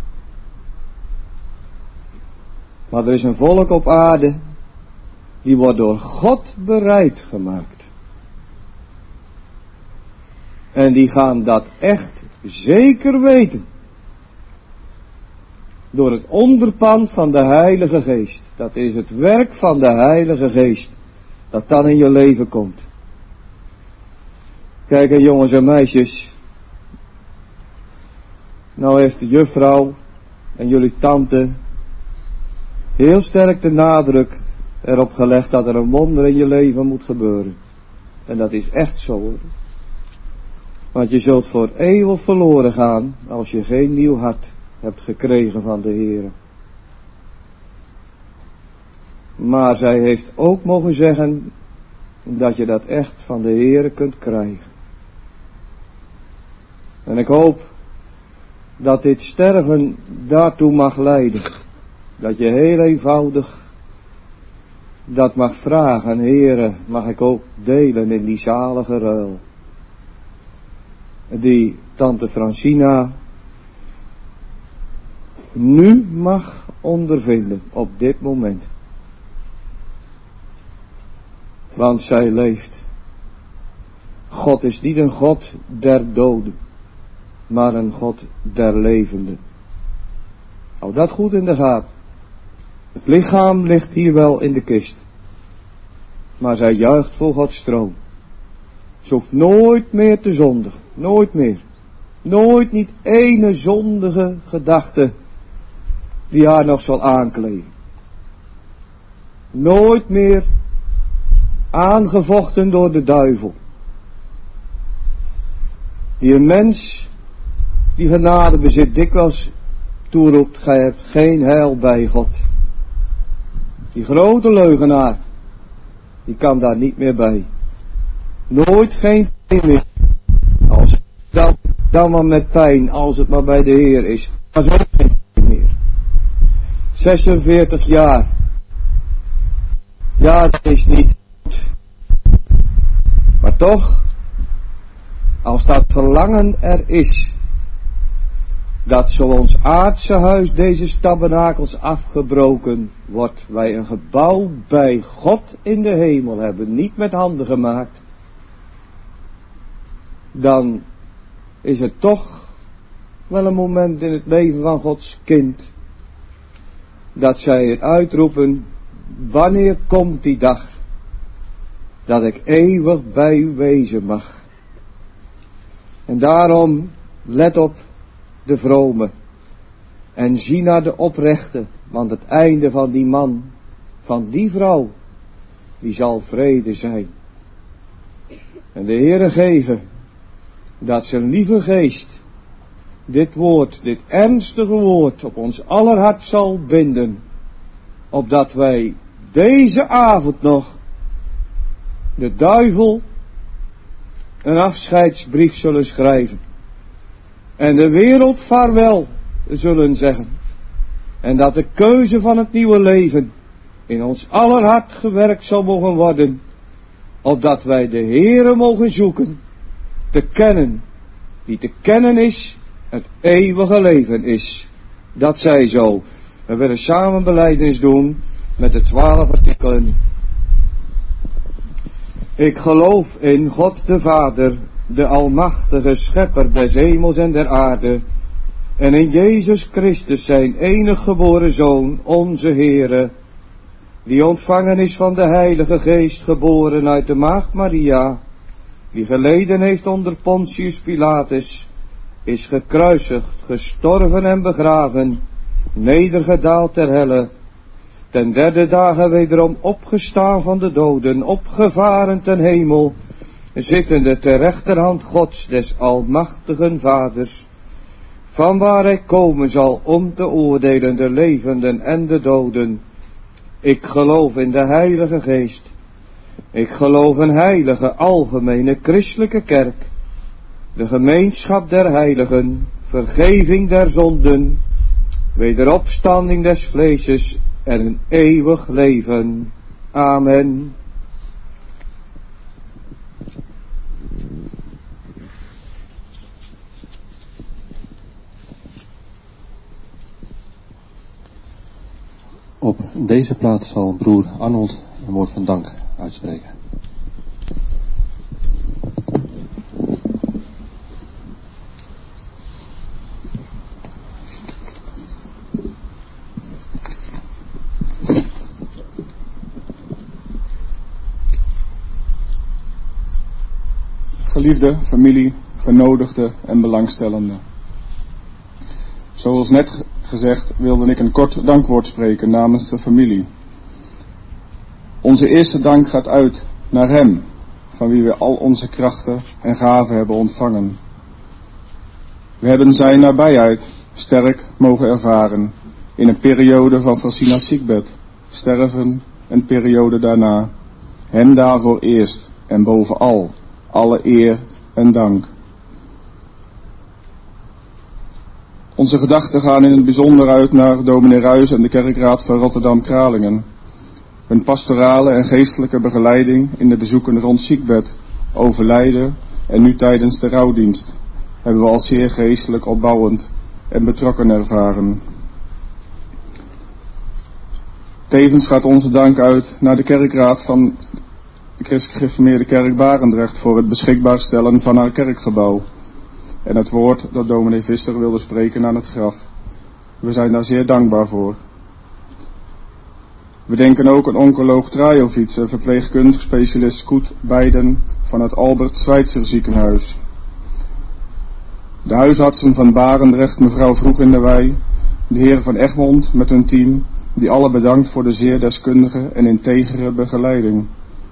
Maar er is een volk op aarde, die wordt door God bereid gemaakt. En die gaan dat echt zeker weten. Door het onderpand van de Heilige Geest. Dat is het werk van de Heilige Geest. Dat dan in je leven komt. Kijk, jongens en meisjes. Nou heeft de juffrouw en jullie tante heel sterk de nadruk erop gelegd dat er een wonder in je leven moet gebeuren. En dat is echt zo hoor. Want je zult voor eeuwig verloren gaan als je geen nieuw hart hebt gekregen van de Heer. Maar zij heeft ook mogen zeggen dat je dat echt van de Heer kunt krijgen. En ik hoop dat dit sterven daartoe mag leiden. Dat je heel eenvoudig dat mag vragen. Heere, mag ik ook delen in die zalige ruil. Die tante Francina nu mag ondervinden op dit moment. Want zij leeft. God is niet een God der doden, maar een God der levenden. Hou dat goed in de gaten. Het lichaam ligt hier wel in de kist, maar zij juicht voor Gods troon. Ze hoeft nooit meer te zondigen, nooit meer. Nooit niet ene zondige gedachte die haar nog zal aankleven. Nooit meer aangevochten door de duivel. Die een mens die genade bezit dikwijls toeroept, gij hebt geen heil bij God. Die grote leugenaar, die kan daar niet meer bij. Nooit geen pijn meer. Als dan maar met pijn, als het maar bij de Heer is. Maar zo geen pijn meer. 46 jaar. Ja, dat is niet goed. Maar toch, als dat verlangen er is, dat zo ons aardse huis deze tabernakels afgebroken wordt, wij een gebouw bij God in de hemel hebben, niet met handen gemaakt, dan is het toch wel een moment in het leven van Gods kind, dat zij het uitroepen, wanneer komt die dag, dat ik eeuwig bij u wezen mag. En daarom, let op de vrome en zie naar de oprechte, want het einde van die man, van die vrouw, die zal vrede zijn. En de Heere geven dat zijn lieve geest dit woord, dit ernstige woord op ons aller hart zal binden, opdat wij deze avond nog de duivel een afscheidsbrief zullen schrijven en de wereld vaarwel zullen zeggen, en dat de keuze van het nieuwe leven in ons aller hart gewerkt zal mogen worden, opdat wij de Heere mogen zoeken, te kennen, die te kennen is, het eeuwige leven is. Dat zij zo. We willen samen belijdenis doen met de 12 artikelen. Ik geloof in God de Vader, de almachtige schepper des hemels en der aarde, en in Jezus Christus zijn enig geboren Zoon, onze Heere, die ontvangen is van de Heilige Geest, geboren uit de Maagd Maria, die geleden heeft onder Pontius Pilatus, is gekruisigd, gestorven en begraven, nedergedaald ter helle, ten derde dagen wederom opgestaan van de doden, opgevaren ten hemel, zittende ter rechterhand Gods des almachtigen Vaders, vanwaar hij komen zal om te oordelen de levenden en de doden. Ik geloof in de Heilige Geest. Ik geloof een heilige, algemene, christelijke kerk, de gemeenschap der heiligen, vergeving der zonden, wederopstanding des vleeses en een eeuwig leven. Amen. Op deze plaats zal broer Arnold een woord van dank uitspreken. Geliefde, familie, genodigden en belangstellenden. Zoals net gezegd wilde ik een kort dankwoord spreken namens de familie. Onze eerste dank gaat uit naar Hem, van wie we al onze krachten en gaven hebben ontvangen. We hebben Zijn nabijheid sterk mogen ervaren in een periode van Francina's ziekbed, sterven en periode daarna. Hem daarvoor eerst en bovenal alle eer en dank. Onze gedachten gaan in het bijzonder uit naar dominee Ruijs en de kerkraad van Rotterdam-Kralingen. Hun pastorale en geestelijke begeleiding in de bezoeken rond ziekbed, overlijden en nu tijdens de rouwdienst hebben we al zeer geestelijk opbouwend en betrokken ervaren. Tevens gaat onze dank uit naar de kerkraad van de Christelijk Gereformeerde Kerk Barendrecht voor het beschikbaar stellen van haar kerkgebouw en het woord dat dominee Visser wilde spreken aan het graf. We zijn daar zeer dankbaar voor. We denken ook aan oncoloog Trajovic en verpleegkundig specialist Koet Beiden van het Albert Schweitzer ziekenhuis. De huisartsen van Barendrecht, mevrouw Vroeg in de Wei, de heer van Egmond met hun team, die alle bedankt voor de zeer deskundige en integere begeleiding.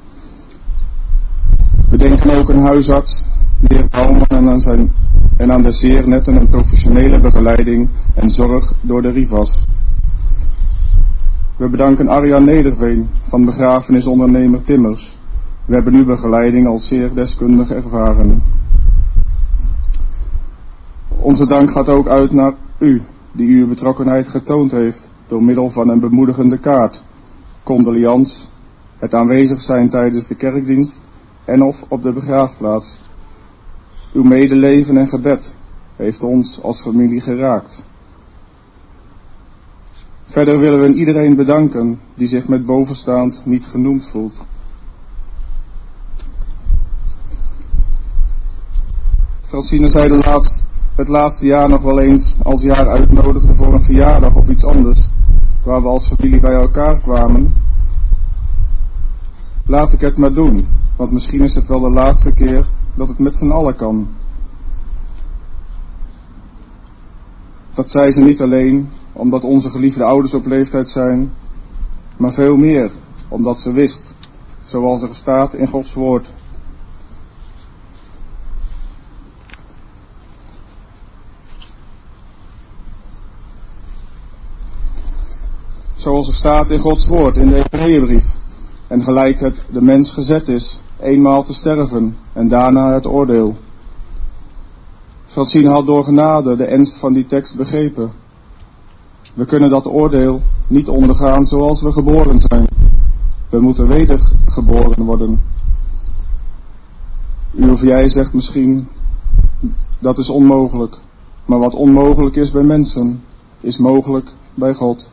We denken ook aan huisarts, de heer Bouwman en aan de zeer nette en professionele begeleiding en zorg door de Rivas. We bedanken Arjan Nederveen van begrafenisondernemer Timmers. We hebben uw begeleiding als zeer deskundig ervaren. Onze dank gaat ook uit naar u, die uw betrokkenheid getoond heeft door middel van een bemoedigende kaart, condolians, het aanwezig zijn tijdens de kerkdienst en of op de begraafplaats. Uw medeleven en gebed heeft ons als familie geraakt. Verder willen we iedereen bedanken die zich met bovenstaand niet genoemd voelt. Francine zei het laatste jaar nog wel eens als jaar uitnodigde voor een verjaardag of iets anders, waar we als familie bij elkaar kwamen. Laat ik het maar doen, want misschien is het wel de laatste keer dat het met z'n allen kan. Dat zei ze niet alleen omdat onze geliefde ouders op leeftijd zijn, maar veel meer omdat ze wist, zoals er staat in Gods woord. Zoals er staat in Gods woord in de Hebreeënbrief, en gelijk het de mens gezet is, eenmaal te sterven en daarna het oordeel. Francine had door genade de ernst van die tekst begrepen. We kunnen dat oordeel niet ondergaan zoals we geboren zijn. We moeten wedergeboren worden. U of jij zegt misschien, dat is onmogelijk. Maar wat onmogelijk is bij mensen, is mogelijk bij God.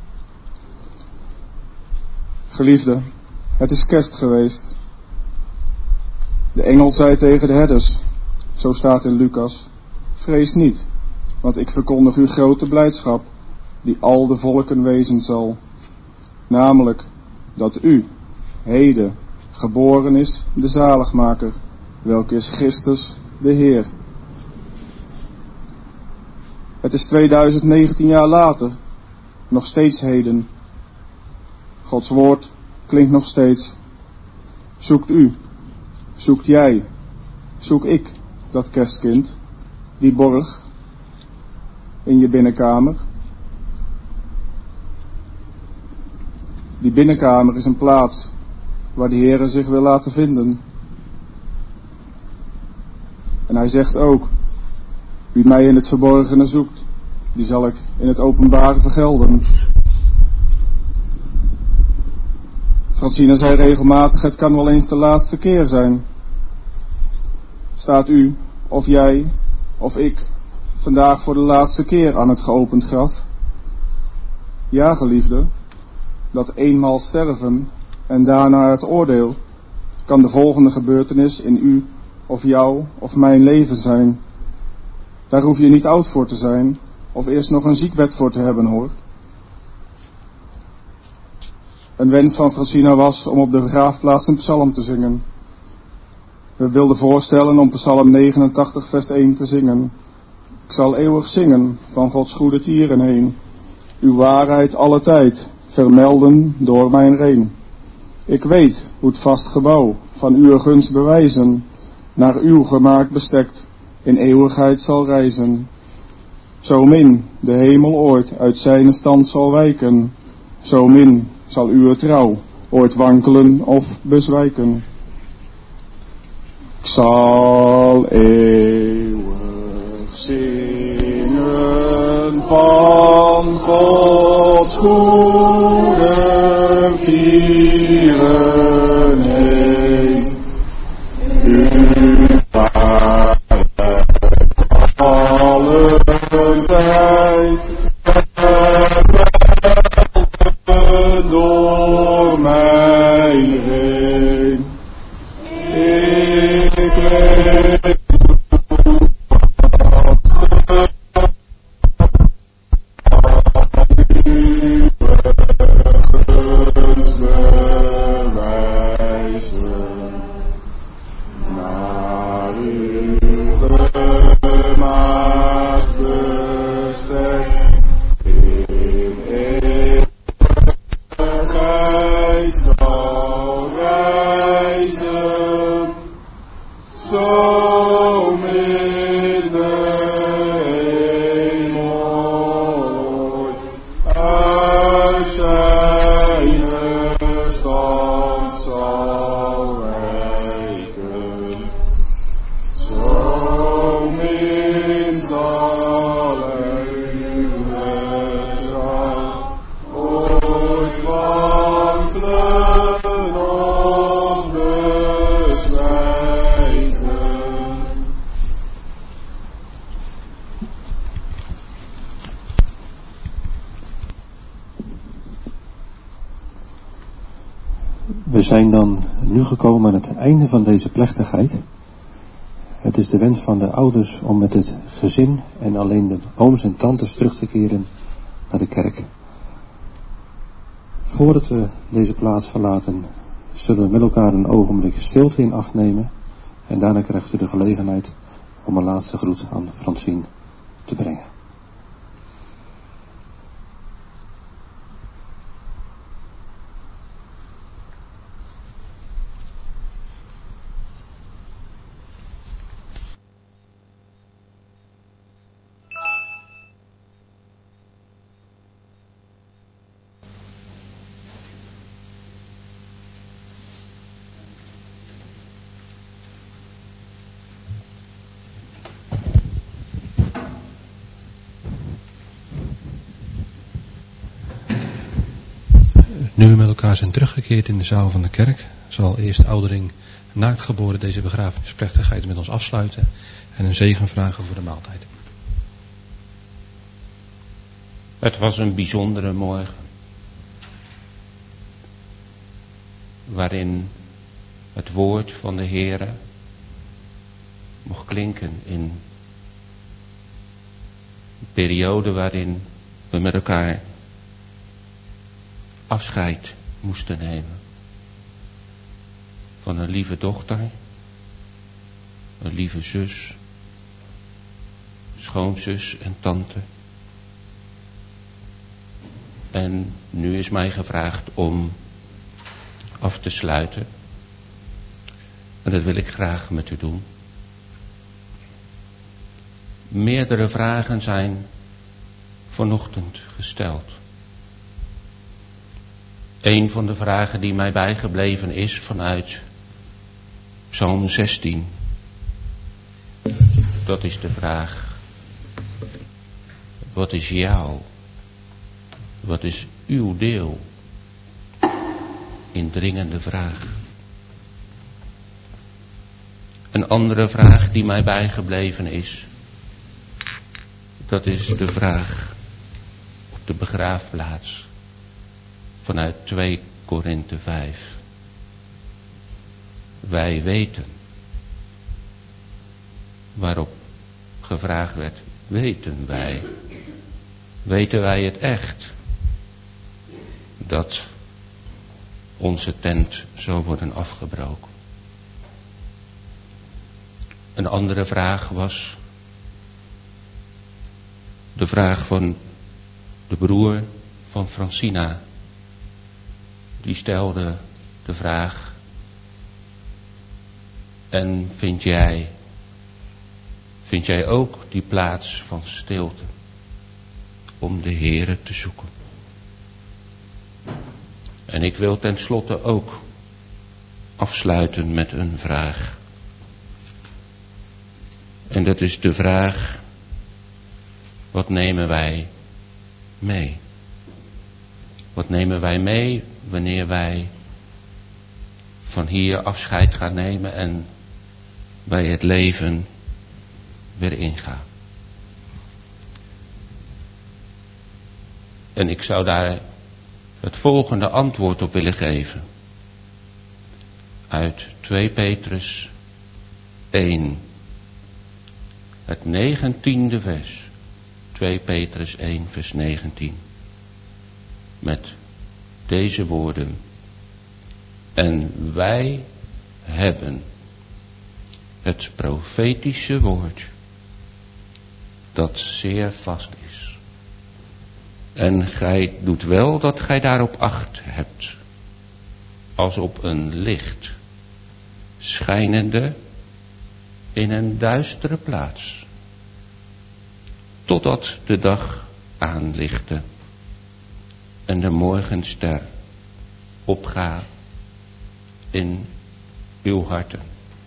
Geliefde, het is kerst geweest. De engel zei tegen de herders, zo staat in Lucas, vrees niet, want ik verkondig u grote blijdschap, die al de volken wezen zal. Namelijk, dat u, heden, geboren is de zaligmaker, welke is Christus de Heer. Het is 2019 jaar later, nog steeds heden. Gods woord klinkt nog steeds. Zoekt u, zoekt jij, zoek ik dat kerstkind, die borg in je binnenkamer. Die binnenkamer is een plaats waar de Heere zich wil laten vinden. En hij zegt ook, wie mij in het verborgene zoekt, die zal ik in het openbare vergelden. Francine zei regelmatig, het kan wel eens de laatste keer zijn. Staat u, of jij, of ik, vandaag voor de laatste keer aan het geopend graf? Ja, geliefde, dat eenmaal sterven en daarna het oordeel, kan de volgende gebeurtenis in u, of jou, of mijn leven zijn. Daar hoef je niet oud voor te zijn, of eerst nog een ziekbed voor te hebben, hoor. Een wens van Francina was om op de begraafplaats een psalm te zingen. We wilden voorstellen om Psalm 89 vers 1 te zingen. Ik zal eeuwig zingen van Gods goede tieren heen. Uw waarheid alle tijd vermelden door mijn reen. Ik weet hoe het vast gebouw van uw gunst bewijzen, naar uw gemaakt bestek in eeuwigheid zal reizen. Zo min de hemel ooit uit zijn stand zal wijken, zo min zal uw trouw ooit wankelen of bezwijken. Ik zal eeuwig zingen van Gods goede tieren heen. Uw waarheid alle tijd vermelden door mijn heen. Ik weet We zijn dan nu gekomen aan het einde van deze plechtigheid. Het is de wens van de ouders om met het gezin en alleen de ooms en tantes terug te keren naar de kerk. Voordat we deze plaats verlaten, zullen we met elkaar een ogenblik stilte in acht nemen en daarna krijgt u de gelegenheid om een laatste groet aan Francine te brengen. Nu we met elkaar zijn teruggekeerd in de zaal van de kerk, zal eerst Oudering Naaktgeboren deze begrafenisplechtigheid met ons afsluiten en een zegen vragen voor de maaltijd. Het was een bijzondere morgen, waarin het woord van de Heere mocht klinken in een periode waarin we met elkaar afscheid moesten nemen van een lieve dochter, een lieve zus, schoonzus en tante. En nu is mij gevraagd om af te sluiten. En dat wil ik graag met u doen. Meerdere vragen zijn vanochtend gesteld. Een van de vragen die mij bijgebleven is vanuit Psalm 16. Dat is de vraag: wat is jouw? Wat is uw deel? Indringende vraag. Een andere vraag die mij bijgebleven is, dat is de vraag op de begraafplaats vanuit 2 Korinthe 5. Wij weten, waarop gevraagd werd, weten wij het echt, dat onze tent zou worden afgebroken? Een andere vraag was de vraag van de broer van Francina. Die stelde de vraag: en vind jij ook die plaats van stilte om de Heere te zoeken? En ik wil tenslotte ook afsluiten met een vraag. En dat is de vraag: wat nemen wij mee? Wat nemen wij mee wanneer wij van hier afscheid gaan nemen en bij het leven weer ingaan? En ik zou daar het volgende antwoord op willen geven. Uit 2 Petrus 1. Het 19e vers. 2 Petrus 1 vers 19. Met deze woorden: en wij hebben het profetische woord dat zeer vast is. En gij doet wel dat gij daarop acht hebt, als op een licht, schijnende in een duistere plaats, totdat de dag aanlichte en de morgenster opgaat in uw harten.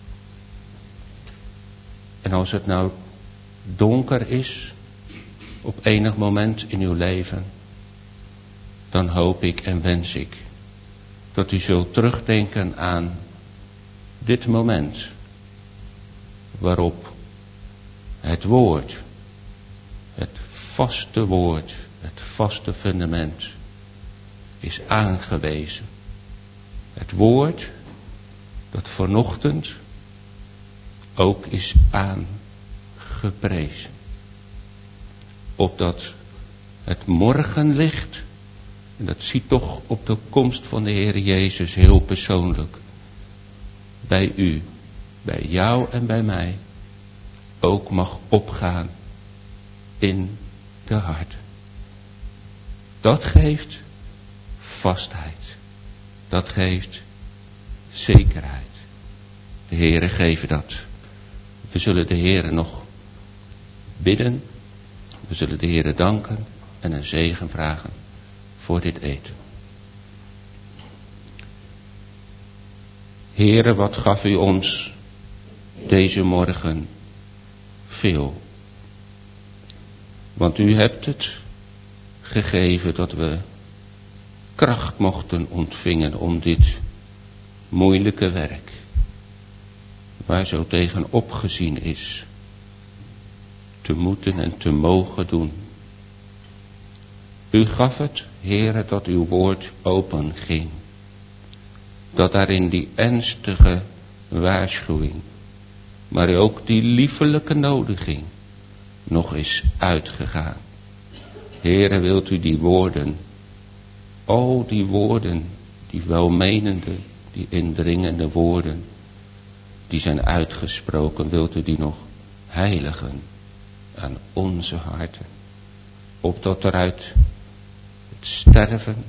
En als het nou donker is op enig moment in uw leven, dan hoop ik en wens ik dat u zult terugdenken aan dit moment waarop het woord, het vaste woord, het vaste fundament is aangewezen. Het woord dat vanochtend ook is aangeprezen. Opdat het morgenlicht, en dat ziet toch op de komst van de Heer Jezus heel persoonlijk, bij u, bij jou en bij mij, ook mag opgaan in de harten. Dat geeft vastheid. Dat geeft zekerheid. De Heere geven dat. We zullen de Heere nog bidden. We zullen de Heere danken en een zegen vragen voor dit eten. Heere, wat gaf u ons deze morgen veel. Want u hebt het gegeven dat we kracht mochten ontvingen om dit moeilijke werk, waar zo tegen opgezien is, te moeten en te mogen doen. U gaf het, Heere, dat uw woord open ging, dat daarin die ernstige waarschuwing, maar ook die liefelijke nodiging nog is uitgegaan. Heere, wilt u die woorden, al die woorden, die welmenende, die indringende woorden, die zijn uitgesproken, wilt u die nog heiligen aan onze harten, opdat er uit het sterven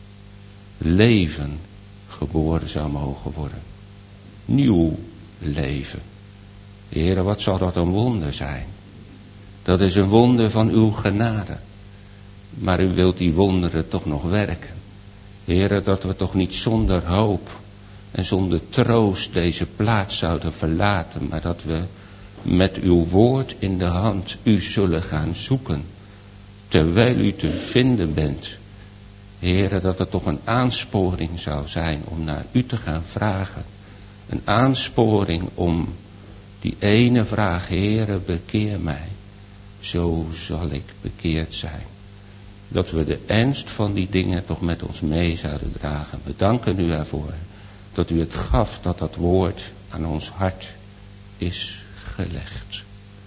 leven geboren zou mogen worden. Nieuw leven. Heere, wat zal dat een wonder zijn? Dat is een wonder van uw genade. Maar u wilt die wonderen toch nog werken. Heere, dat we toch niet zonder hoop en zonder troost deze plaats zouden verlaten, maar dat we met uw woord in de hand u zullen gaan zoeken, terwijl u te vinden bent. Heere, dat het toch een aansporing zou zijn om naar u te gaan vragen. Een aansporing om die ene vraag: Heere, bekeer mij. Zo zal ik bekeerd zijn. Dat we de ernst van die dingen toch met ons mee zouden dragen. We danken u ervoor dat u het gaf, dat dat woord aan ons hart is gelegd.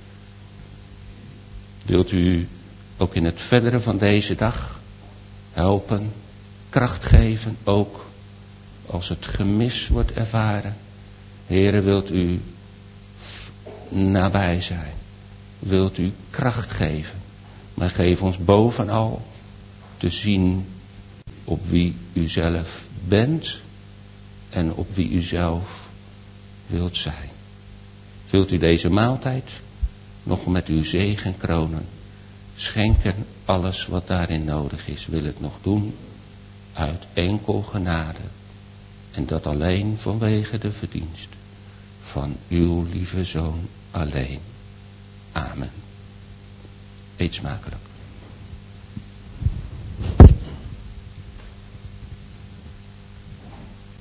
Wilt u ook in het verdere van deze dag helpen, kracht geven, ook als het gemis wordt ervaren. Heere, wilt u nabij zijn. Wilt u kracht geven. Maar geef ons bovenal te zien op wie u zelf bent en op wie u zelf wilt zijn. Wilt u deze maaltijd nog met uw zegen kronen. Schenken alles wat daarin nodig is. Wil het nog doen uit enkel genade. En dat alleen vanwege de verdienst van uw lieve Zoon alleen. Amen. Eet smakelijk.